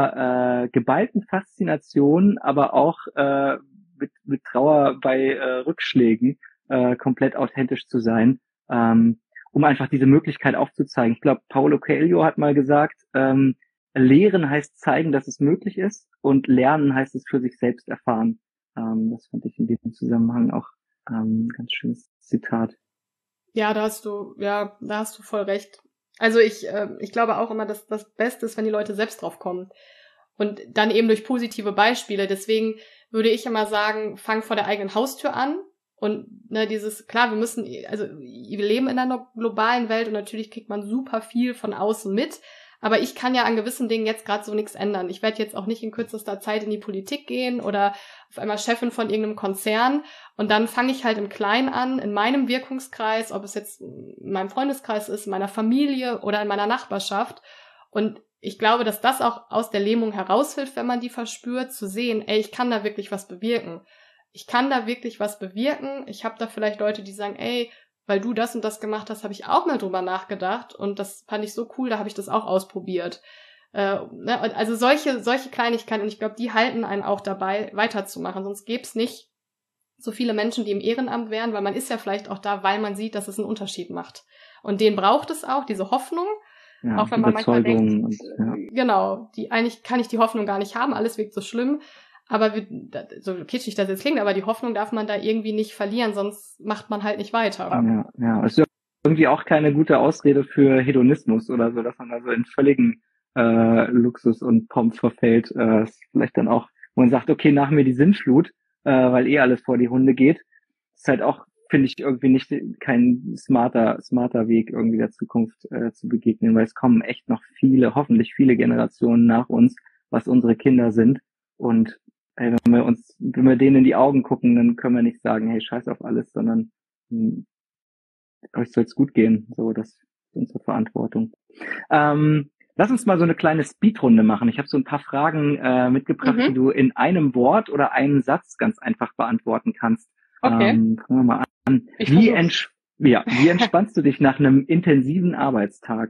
Speaker 4: der äh, geballten Faszination, aber auch äh, mit, mit Trauer bei äh, Rückschlägen äh, komplett authentisch zu sein, ähm, um einfach diese Möglichkeit aufzuzeigen. Ich glaube, Paulo Coelho hat mal gesagt, ähm, Lehren heißt zeigen, dass es möglich ist, und Lernen heißt es für sich selbst erfahren. Ähm, das fand ich in diesem Zusammenhang auch ähm, ein ganz schönes Zitat.
Speaker 5: Ja, da hast du, ja, da hast du voll recht. Also ich, äh, ich glaube auch immer, dass das Beste ist, wenn die Leute selbst drauf kommen. Und dann eben durch positive Beispiele. Deswegen würde ich immer sagen, fang vor der eigenen Haustür an. Und ne, dieses, klar, wir müssen, also wir leben in einer globalen Welt und natürlich kriegt man super viel von außen mit. Aber ich kann ja an gewissen Dingen jetzt gerade so nichts ändern. Ich werde jetzt auch nicht in kürzester Zeit in die Politik gehen oder auf einmal Chefin von irgendeinem Konzern. Und dann fange ich halt im Kleinen an, in meinem Wirkungskreis, ob es jetzt in meinem Freundeskreis ist, in meiner Familie oder in meiner Nachbarschaft. Und ich glaube, dass das auch aus der Lähmung heraushilft, wenn man die verspürt, zu sehen, ey, ich kann da wirklich was bewirken. Ich kann da wirklich was bewirken. Ich habe da vielleicht Leute, die sagen, ey, weil du das und das gemacht hast, habe ich auch mal drüber nachgedacht und das fand ich so cool, da habe ich das auch ausprobiert. Äh, ne? Also solche solche Kleinigkeiten, und ich glaube, die halten einen auch dabei, weiterzumachen. Sonst gäbe es nicht so viele Menschen, die im Ehrenamt wären, weil man ist ja vielleicht auch da, weil man sieht, dass es einen Unterschied macht. Und den braucht es auch, diese Hoffnung.
Speaker 4: Ja,
Speaker 5: auch wenn man manchmal denkt,
Speaker 4: und, ja.
Speaker 5: genau, die eigentlich kann ich die Hoffnung gar nicht haben, alles wirkt so schlimm. Aber wir, so kitschig das jetzt klingt, aber die Hoffnung darf man da irgendwie nicht verlieren, sonst macht man halt nicht weiter.
Speaker 4: Ja, ja. Es ist irgendwie auch keine gute Ausrede für Hedonismus oder so, dass man da so in völligen äh, Luxus und Pomp verfällt. Äh, ist vielleicht dann auch, wo man sagt, okay, nach mir die Sintflut, äh, weil eh alles vor die Hunde geht. Ist halt auch, finde ich, irgendwie nicht kein smarter, smarter Weg, irgendwie der Zukunft äh, zu begegnen, weil es kommen echt noch viele, hoffentlich viele Generationen nach uns, was unsere Kinder sind. Und hey, wenn wir uns, wenn wir denen in die Augen gucken, dann können wir nicht sagen, hey, scheiß auf alles, sondern mh, euch soll's gut gehen. So, das ist unsere Verantwortung. Ähm, lass uns mal so eine kleine Speedrunde machen. Ich habe so ein paar Fragen äh, mitgebracht,
Speaker 5: Mhm.
Speaker 4: die du in einem Wort oder einem Satz ganz einfach beantworten kannst.
Speaker 5: Okay.
Speaker 4: Ähm, fangen wir mal an.
Speaker 5: Ich
Speaker 4: Wie,
Speaker 5: versuch's.
Speaker 4: ents- ja, wie entspannst du dich nach einem intensiven Arbeitstag?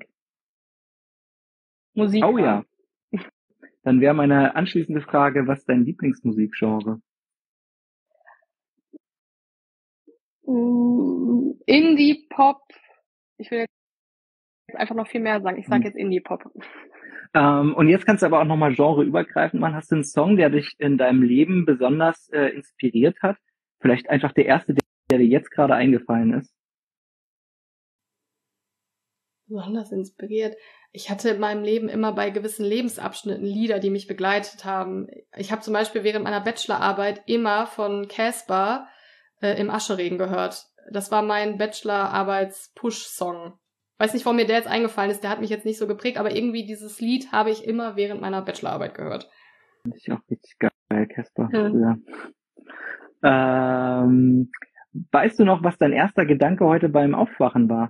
Speaker 7: Musik
Speaker 4: Oh ja.
Speaker 7: hören.
Speaker 4: Dann wäre meine anschließende Frage, was ist dein Lieblingsmusikgenre?
Speaker 7: Mm, Indie-Pop. Ich will jetzt einfach noch viel mehr sagen. Ich sage jetzt Indie-Pop.
Speaker 4: Ähm, und jetzt kannst du aber auch nochmal genreübergreifend machen. Hast du einen Song, der dich in deinem Leben besonders äh, inspiriert hat? Vielleicht einfach der erste, der, der dir jetzt gerade eingefallen ist?
Speaker 5: Besonders inspiriert. Ich hatte in meinem Leben immer bei gewissen Lebensabschnitten Lieder, die mich begleitet haben. Ich habe zum Beispiel während meiner Bachelorarbeit immer von Casper äh, im Ascheregen gehört. Das war mein Bachelorarbeits-Push-Song. Weiß nicht, warum mir der jetzt eingefallen ist, der hat mich jetzt nicht so geprägt, aber irgendwie dieses Lied habe ich immer während meiner Bachelorarbeit gehört.
Speaker 4: Das ist ja auch richtig geil, Casper.
Speaker 7: Hm.
Speaker 4: Ja. Ähm, weißt du noch, was dein erster Gedanke heute beim Aufwachen war?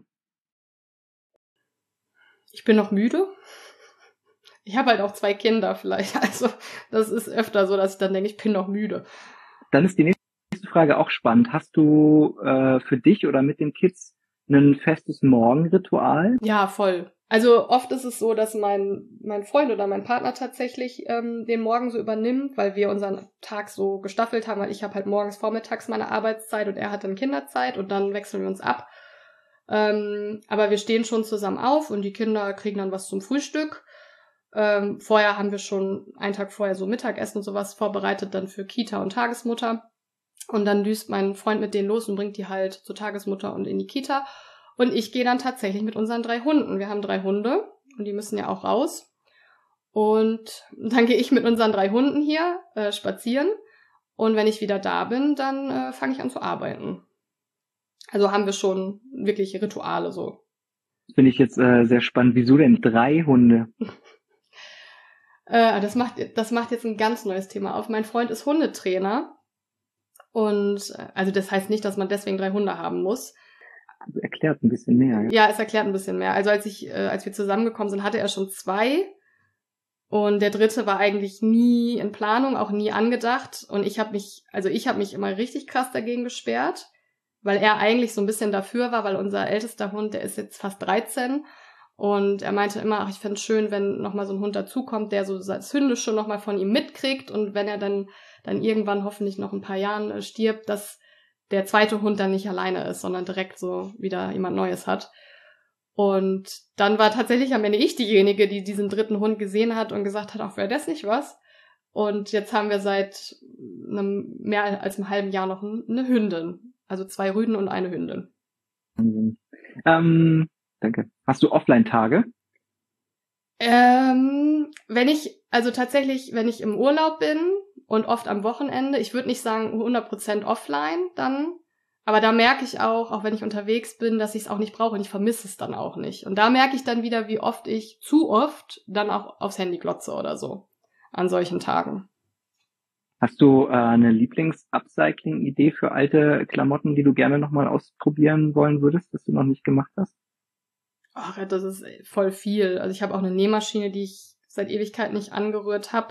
Speaker 5: Ich bin noch müde. Ich habe halt auch zwei Kinder vielleicht. Also das ist öfter so, dass ich dann denke, ich bin noch müde.
Speaker 4: Dann ist die nächste Frage auch spannend. Hast du äh, für dich oder mit den Kids ein festes Morgenritual?
Speaker 5: Ja, voll. Also oft ist es so, dass mein mein Freund oder mein Partner tatsächlich ähm, den Morgen so übernimmt, weil wir unseren Tag so gestaffelt haben, weil ich habe halt morgens vormittags meine Arbeitszeit und er hat dann Kinderzeit und dann wechseln wir uns ab. Ähm, aber wir stehen schon zusammen auf und die Kinder kriegen dann was zum Frühstück. Ähm, vorher haben wir schon einen Tag vorher so Mittagessen und sowas vorbereitet, dann für Kita und Tagesmutter. Und dann düst mein Freund mit denen los und bringt die halt zur Tagesmutter und in die Kita. Und ich gehe dann tatsächlich mit unseren drei Hunden. Wir haben drei Hunde und die müssen ja auch raus. Und dann gehe ich mit unseren drei Hunden hier äh, spazieren. Und wenn ich wieder da bin, dann äh, fange ich an zu arbeiten. Also haben wir schon wirklich Rituale so.
Speaker 4: Das finde ich jetzt äh, sehr spannend. Wieso denn drei Hunde?
Speaker 5: äh, das macht, das macht jetzt ein ganz neues Thema auf. Mein Freund ist Hundetrainer. Und also das heißt nicht, dass man deswegen drei Hunde haben muss.
Speaker 4: Also erklärt ein bisschen mehr. Ja,
Speaker 5: ja es erklärt ein bisschen mehr. Also als ich, äh, als wir zusammengekommen sind, hatte er schon zwei. Und der dritte war eigentlich nie in Planung, auch nie angedacht. Und ich habe mich, also ich habe mich immer richtig krass dagegen gesperrt, weil er eigentlich so ein bisschen dafür war, weil unser ältester Hund, der ist jetzt fast dreizehn. Und er meinte immer, ach, ich fände es schön, wenn nochmal so ein Hund dazukommt, der so das Hündische nochmal von ihm mitkriegt. Und wenn er dann, dann irgendwann hoffentlich noch ein paar Jahren äh, stirbt, dass der zweite Hund dann nicht alleine ist, sondern direkt so wieder jemand Neues hat. Und dann war tatsächlich am Ende ich diejenige, die diesen dritten Hund gesehen hat und gesagt hat, ach, wäre das nicht was? Und jetzt haben wir seit einem, mehr als einem halben Jahr noch eine Hündin. Also zwei Rüden und eine Hündin.
Speaker 4: Ähm, danke. Hast du Offline-Tage?
Speaker 5: Ähm, wenn ich, also tatsächlich, wenn ich im Urlaub bin und oft am Wochenende, ich würde nicht sagen hundert Prozent offline dann, aber da merke ich auch, auch wenn ich unterwegs bin, dass ich es auch nicht brauche und ich vermisse es dann auch nicht. Und da merke ich dann wieder, wie oft ich zu oft dann auch aufs Handy glotze oder so an solchen Tagen.
Speaker 4: Hast du äh, eine Lieblings-Upcycling-Idee für alte Klamotten, die du gerne nochmal ausprobieren wollen würdest, das du noch nicht gemacht hast?
Speaker 5: Ach, das ist voll viel. Also ich habe auch eine Nähmaschine, die ich seit Ewigkeit nicht angerührt habe.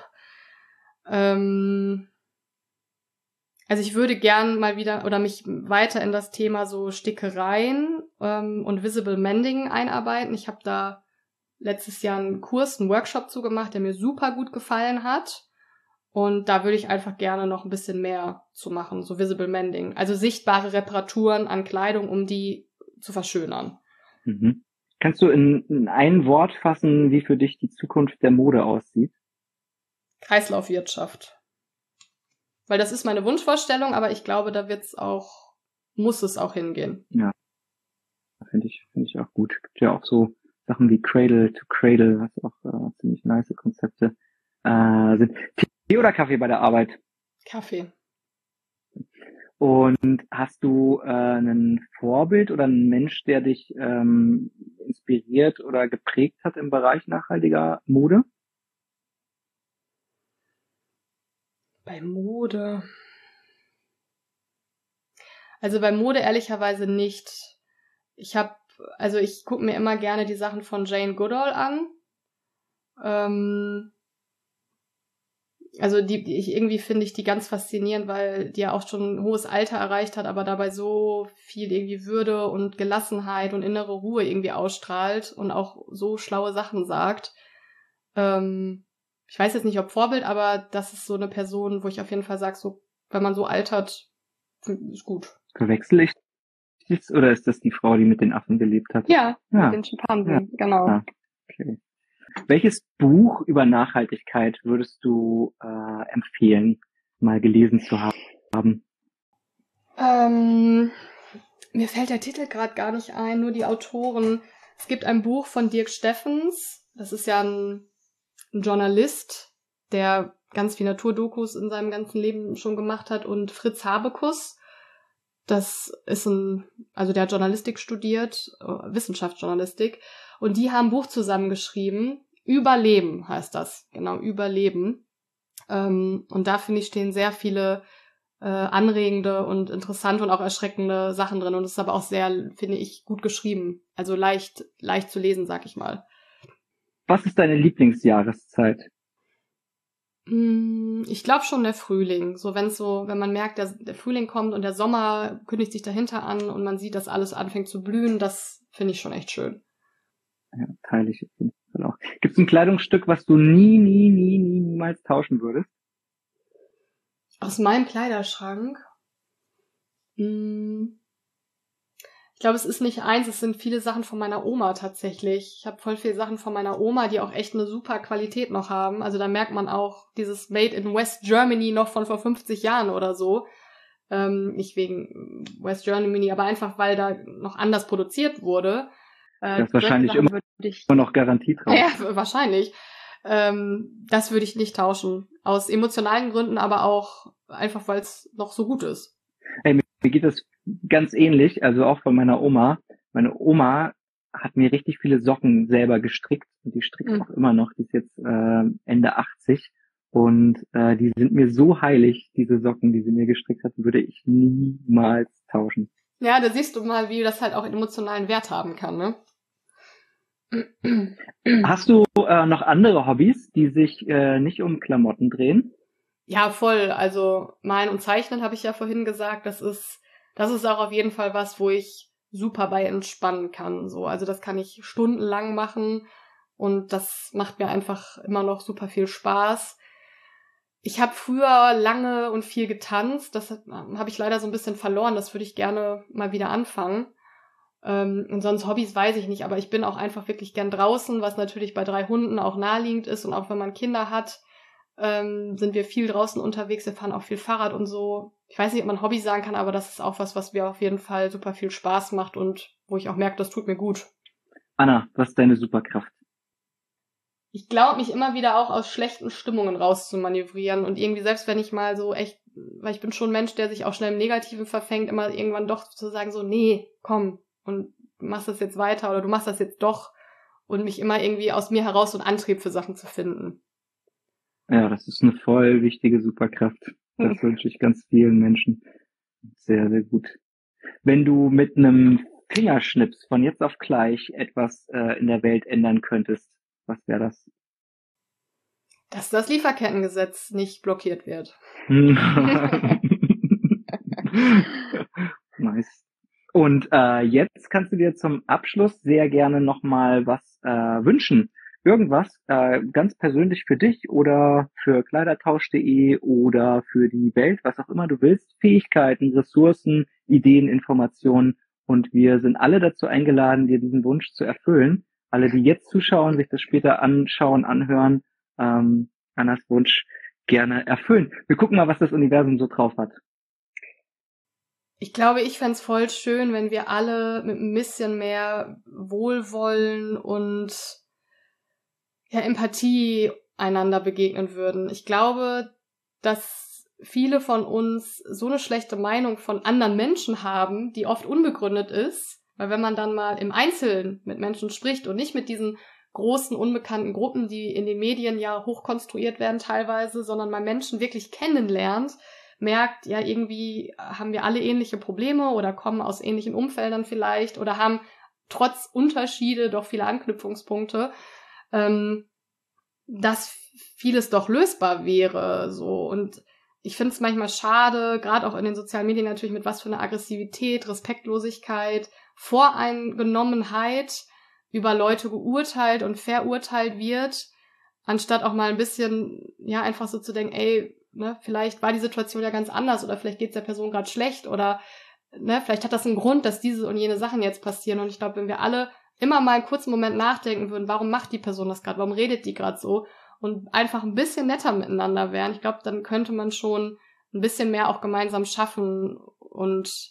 Speaker 5: Ähm Also ich würde gern mal wieder oder mich weiter in das Thema so Stickereien ähm, und Visible Mending einarbeiten. Ich habe da letztes Jahr einen Kurs, einen Workshop zugemacht, der mir super gut gefallen hat. Und da würde ich einfach gerne noch ein bisschen mehr zu machen, so Visible Mending. Also sichtbare Reparaturen an Kleidung, um die zu verschönern.
Speaker 4: Mhm. Kannst du in, in ein Wort fassen, wie für dich die Zukunft der Mode aussieht?
Speaker 5: Kreislaufwirtschaft. Weil das ist meine Wunschvorstellung, aber ich glaube, da wird's auch, muss es auch hingehen.
Speaker 4: Ja, finde ich, finde ich auch gut. Es gibt ja auch so Sachen wie Cradle to Cradle, was auch äh, ziemlich nice Konzepte äh, sind. Tee oder Kaffee bei der Arbeit?
Speaker 5: Kaffee.
Speaker 4: Und hast du äh, ein Vorbild oder einen Mensch, der dich ähm, inspiriert oder geprägt hat im Bereich nachhaltiger Mode?
Speaker 5: Bei Mode. Also bei Mode ehrlicherweise nicht. Ich habe, also ich gucke mir immer gerne die Sachen von Jane Goodall an. Ähm, also die, die ich irgendwie finde ich die ganz faszinierend, weil die ja auch schon ein hohes Alter erreicht hat, aber dabei so viel irgendwie Würde und Gelassenheit und innere Ruhe irgendwie ausstrahlt und auch so schlaue Sachen sagt. Ähm, Ich weiß jetzt nicht, ob Vorbild, aber das ist so eine Person, wo ich auf jeden Fall sage, so, wenn man so altert, ist gut.
Speaker 4: Verwechsel ich das oder ist das die Frau, die mit den Affen gelebt hat?
Speaker 7: Ja,
Speaker 4: ja.
Speaker 7: mit den Schimpansen,
Speaker 4: ja.
Speaker 7: genau.
Speaker 4: Ja. Okay. Welches Buch über Nachhaltigkeit würdest du äh, empfehlen, mal gelesen zu haben?
Speaker 5: Ähm, mir fällt der Titel gerade gar nicht ein, nur die Autoren. Es gibt ein Buch von Dirk Steffens, das ist ja ein ein Journalist, der ganz viel Naturdokus in seinem ganzen Leben schon gemacht hat, und Fritz Habekus, das ist ein, also der hat Journalistik studiert, Wissenschaftsjournalistik, und die haben ein Buch zusammengeschrieben, Überleben heißt das, genau, Überleben. Ähm, und da, finde ich, stehen sehr viele äh, anregende und interessante und auch erschreckende Sachen drin, und es ist aber auch sehr, finde ich, gut geschrieben, also leicht, leicht zu lesen, sag ich mal.
Speaker 4: Was ist deine Lieblingsjahreszeit?
Speaker 5: Ich glaube schon der Frühling. So, wenn so, wenn man merkt, der, der Frühling kommt und der Sommer kündigt sich dahinter an und man sieht, dass alles anfängt zu blühen, das finde ich schon echt schön.
Speaker 4: Ja, teile ich auf jeden Fall auch. Gibt es ein Kleidungsstück, was du nie, nie, nie, nie, niemals tauschen würdest?
Speaker 5: Aus meinem Kleiderschrank? Hm. Ich glaube, es ist nicht eins, es sind viele Sachen von meiner Oma tatsächlich. Ich habe voll viele Sachen von meiner Oma, die auch echt eine super Qualität noch haben. Also da merkt man auch dieses Made in West Germany noch von vor fünfzig Jahren oder so. Ähm, nicht wegen West Germany, aber einfach, weil da noch anders produziert wurde.
Speaker 4: Äh, das ist wahrscheinlich immer, ich, immer noch Garantie drauf.
Speaker 5: Ja, wahrscheinlich. Ähm, das würde ich nicht tauschen. Aus emotionalen Gründen, aber auch einfach, weil es noch so gut ist.
Speaker 4: Hey, mir geht das ganz ähnlich, also auch von meiner Oma. Meine Oma hat mir richtig viele Socken selber gestrickt und die strickt
Speaker 7: Mhm.
Speaker 4: auch immer noch. Die ist jetzt äh, Ende achtzig und äh, die sind mir so heilig, diese Socken, die sie mir gestrickt hat, würde ich niemals tauschen.
Speaker 5: Ja, da siehst du mal, wie das halt auch einen emotionalen Wert haben kann, ne?
Speaker 4: Hast du äh, noch andere Hobbys, die sich äh, nicht um Klamotten drehen?
Speaker 5: Ja, voll. Also Malen und Zeichnen habe ich ja vorhin gesagt. Das ist, das ist auch auf jeden Fall was, wo ich super bei entspannen kann. So, also das kann ich stundenlang machen und das macht mir einfach immer noch super viel Spaß. Ich habe früher lange und viel getanzt. Das habe ich leider so ein bisschen verloren. Das würde ich gerne mal wieder anfangen. Ähm, und sonst Hobbys weiß ich nicht, aber ich bin auch einfach wirklich gern draußen, was natürlich bei drei Hunden auch naheliegend ist und auch wenn man Kinder hat, ähm, sind wir viel draußen unterwegs, wir fahren auch viel Fahrrad und so. Ich weiß nicht, ob man Hobby sagen kann, aber das ist auch was, was mir auf jeden Fall super viel Spaß macht und wo ich auch merke, das tut mir gut.
Speaker 4: Anna, was ist deine Superkraft?
Speaker 5: Ich glaube, mich immer wieder auch aus schlechten Stimmungen rauszumanövrieren und irgendwie selbst wenn ich mal so echt, weil ich bin schon ein Mensch, der sich auch schnell im Negativen verfängt, immer irgendwann doch zu sagen so, nee, komm und du machst das jetzt weiter oder du machst das jetzt doch und mich immer irgendwie aus mir heraus so einen Antrieb für Sachen zu finden.
Speaker 4: Ja, das ist eine voll wichtige Superkraft. Das wünsche ich ganz vielen Menschen. Sehr, sehr gut. Wenn du mit einem Fingerschnips von jetzt auf gleich etwas äh, in der Welt ändern könntest, was wäre das?
Speaker 5: Dass das Lieferkettengesetz nicht blockiert wird.
Speaker 4: Nice. Und äh, jetzt kannst du dir zum Abschluss sehr gerne nochmal was äh, wünschen. Irgendwas äh, ganz persönlich für dich oder für kleidertausch punkt de oder für die Welt, was auch immer du willst. Fähigkeiten, Ressourcen, Ideen, Informationen. Und wir sind alle dazu eingeladen, dir diesen Wunsch zu erfüllen. Alle, die jetzt zuschauen, sich das später anschauen, anhören, ähm, Annas Wunsch gerne erfüllen. Wir gucken mal, was das Universum so drauf hat.
Speaker 5: Ich glaube, ich fänd's voll schön, wenn wir alle mit ein bisschen mehr Wohlwollen und ja, Empathie einander begegnen würden. Ich glaube, dass viele von uns so eine schlechte Meinung von anderen Menschen haben, die oft unbegründet ist, weil wenn man dann mal im Einzelnen mit Menschen spricht und nicht mit diesen großen, unbekannten Gruppen, die in den Medien ja hochkonstruiert werden teilweise, sondern mal Menschen wirklich kennenlernt, merkt, ja, irgendwie haben wir alle ähnliche Probleme oder kommen aus ähnlichen Umfeldern vielleicht oder haben trotz Unterschiede doch viele Anknüpfungspunkte, ähm, dass vieles doch lösbar wäre, so. Und ich finde es manchmal schade, gerade auch in den sozialen Medien natürlich, mit was für einer Aggressivität, Respektlosigkeit, Voreingenommenheit über Leute geurteilt und verurteilt wird, anstatt auch mal ein bisschen, ja, einfach so zu denken, ey, ne, vielleicht war die Situation ja ganz anders oder vielleicht geht's der Person gerade schlecht oder ne, vielleicht hat das einen Grund, dass diese und jene Sachen jetzt passieren. Und ich glaube, wenn wir alle immer mal einen kurzen Moment nachdenken würden, warum macht die Person das gerade, warum redet die gerade so und einfach ein bisschen netter miteinander wären, ich glaube, dann könnte man schon ein bisschen mehr auch gemeinsam schaffen und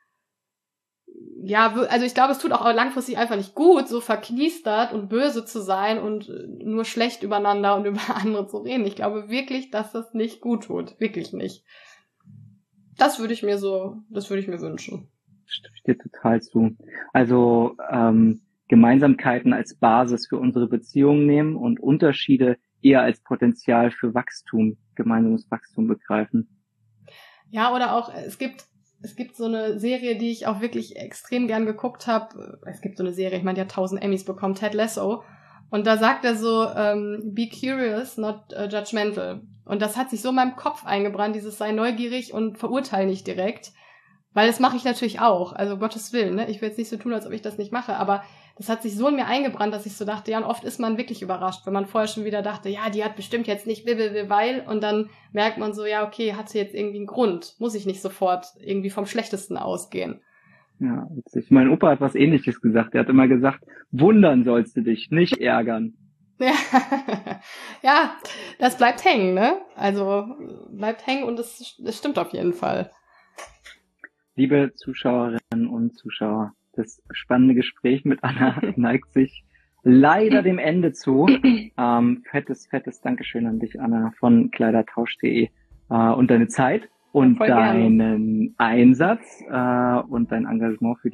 Speaker 5: ja, also ich glaube, es tut auch langfristig einfach nicht gut, so verkniestert und böse zu sein und nur schlecht übereinander und über andere zu reden. Ich glaube wirklich, dass das nicht gut tut. Wirklich nicht. Das würde ich mir so, das würde ich mir wünschen.
Speaker 4: Stimme ich dir total zu. Also ähm, Gemeinsamkeiten als Basis für unsere Beziehungen nehmen und Unterschiede eher als Potenzial für Wachstum, gemeinsames Wachstum begreifen.
Speaker 5: Ja, oder auch, es gibt Es gibt so eine Serie, die ich auch wirklich extrem gern geguckt habe. Es gibt so eine Serie, ich meine, die hat tausend Emmys bekommen, Ted Lasso. Und da sagt er so, ähm, be curious, not uh, judgmental. Und das hat sich so in meinem Kopf eingebrannt, dieses sei neugierig und verurteile nicht direkt. Weil das mache ich natürlich auch, also Gottes Willen, ne? Ich will jetzt nicht so tun, als ob ich das nicht mache, aber das hat sich so in mir eingebrannt, dass ich so dachte, ja, und oft ist man wirklich überrascht, wenn man vorher schon wieder dachte, ja, die hat bestimmt jetzt nicht weil, und dann merkt man so, ja, okay, hat sie jetzt irgendwie einen Grund, muss ich nicht sofort irgendwie vom Schlechtesten ausgehen.
Speaker 4: Ja, witzig. Mein Opa hat was Ähnliches gesagt, er hat immer gesagt, wundern sollst du dich, nicht ärgern.
Speaker 5: Ja, ja, das bleibt hängen, ne? Also bleibt hängen und es, es stimmt auf jeden Fall.
Speaker 4: Liebe Zuschauerinnen und Zuschauer, das spannende Gespräch mit Anna neigt sich leider dem Ende zu. Ähm, fettes, fettes Dankeschön an dich, Anna, von kleidertausch punkt de äh, und deine Zeit und
Speaker 5: ja,
Speaker 4: deinen Einsatz äh, und dein Engagement für die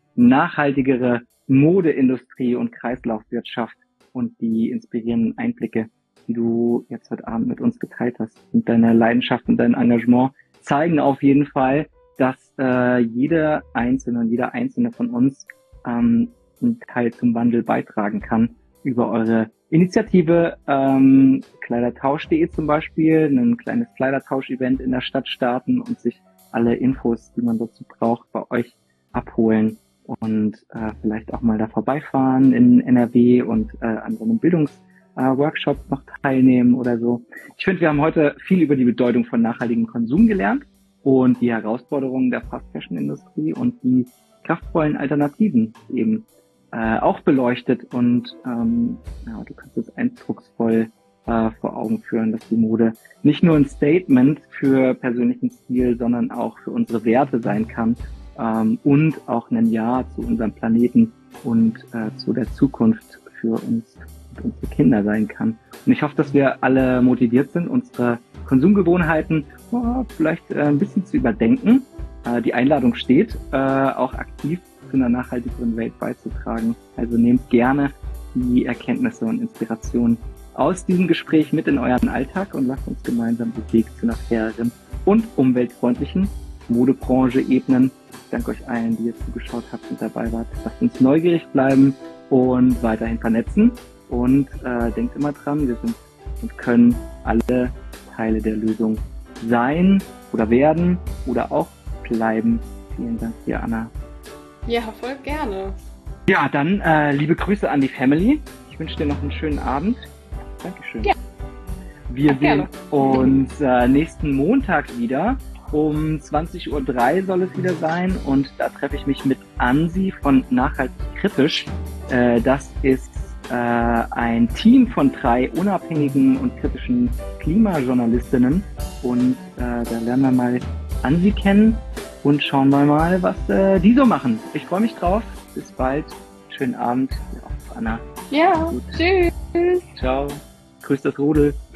Speaker 4: nachhaltigere Modeindustrie und Kreislaufwirtschaft und die inspirierenden Einblicke, die du jetzt heute Abend mit uns geteilt hast. Und deine Leidenschaft und dein Engagement zeigen auf jeden Fall, dass äh, jeder Einzelne und jeder Einzelne von uns ähm, einen Teil zum Wandel beitragen kann über eure Initiative ähm, Kleidertausch punkt de zum Beispiel, ein kleines Kleidertausch-Event in der Stadt starten und sich alle Infos, die man dazu braucht, bei euch abholen und äh, vielleicht auch mal da vorbeifahren in N R W und äh, an so einem Bildungsworkshop äh, noch teilnehmen oder so. Ich finde, wir haben heute viel über die Bedeutung von nachhaltigem Konsum gelernt und die Herausforderungen der Fast-Fashion-Industrie und die kraftvollen Alternativen eben äh, auch beleuchtet. Und ähm, ja, du kannst es eindrucksvoll äh, vor Augen führen, dass die Mode nicht nur ein Statement für persönlichen Stil, sondern auch für unsere Werte sein kann ähm, und auch ein Ja zu unserem Planeten und äh, zu der Zukunft für uns und unsere Kinder sein kann. Und ich hoffe, dass wir alle motiviert sind, unsere Konsumgewohnheiten oh, vielleicht äh, ein bisschen zu überdenken. Äh, die Einladung steht, äh, auch aktiv zu einer nachhaltigeren Welt beizutragen. Also nehmt gerne die Erkenntnisse und Inspirationen aus diesem Gespräch mit in euren Alltag und lasst uns gemeinsam den Weg zu einer faireren und umweltfreundlichen Modebranche ebnen. Ich danke euch allen, die ihr zugeschaut habt und dabei wart. Lasst uns neugierig bleiben und weiterhin vernetzen. Und äh, denkt immer dran, wir sind und können alle Teile der Lösung sein oder werden oder auch bleiben. Vielen Dank dir, Anna.
Speaker 5: Ja, voll gerne.
Speaker 4: Ja, dann äh, liebe Grüße an die Family. Ich wünsche dir noch einen schönen Abend. Dankeschön. Ja. Wir sehen gerne. uns äh, nächsten Montag wieder. Um zwanzig Uhr drei soll es wieder sein. Und da treffe ich mich mit Ansi von Nachhaltig Kritisch. Äh, das ist äh, ein Team von drei unabhängigen und kritischen Klimajournalistinnen. Und äh, da lernen wir mal Ansi kennen und schauen wir mal, was äh, die so machen. Ich freue mich drauf. Bis bald. Schönen Abend. Ja, auch Anna.
Speaker 7: Ja, Gut. Tschüss.
Speaker 4: Ciao. Grüß das Rudel.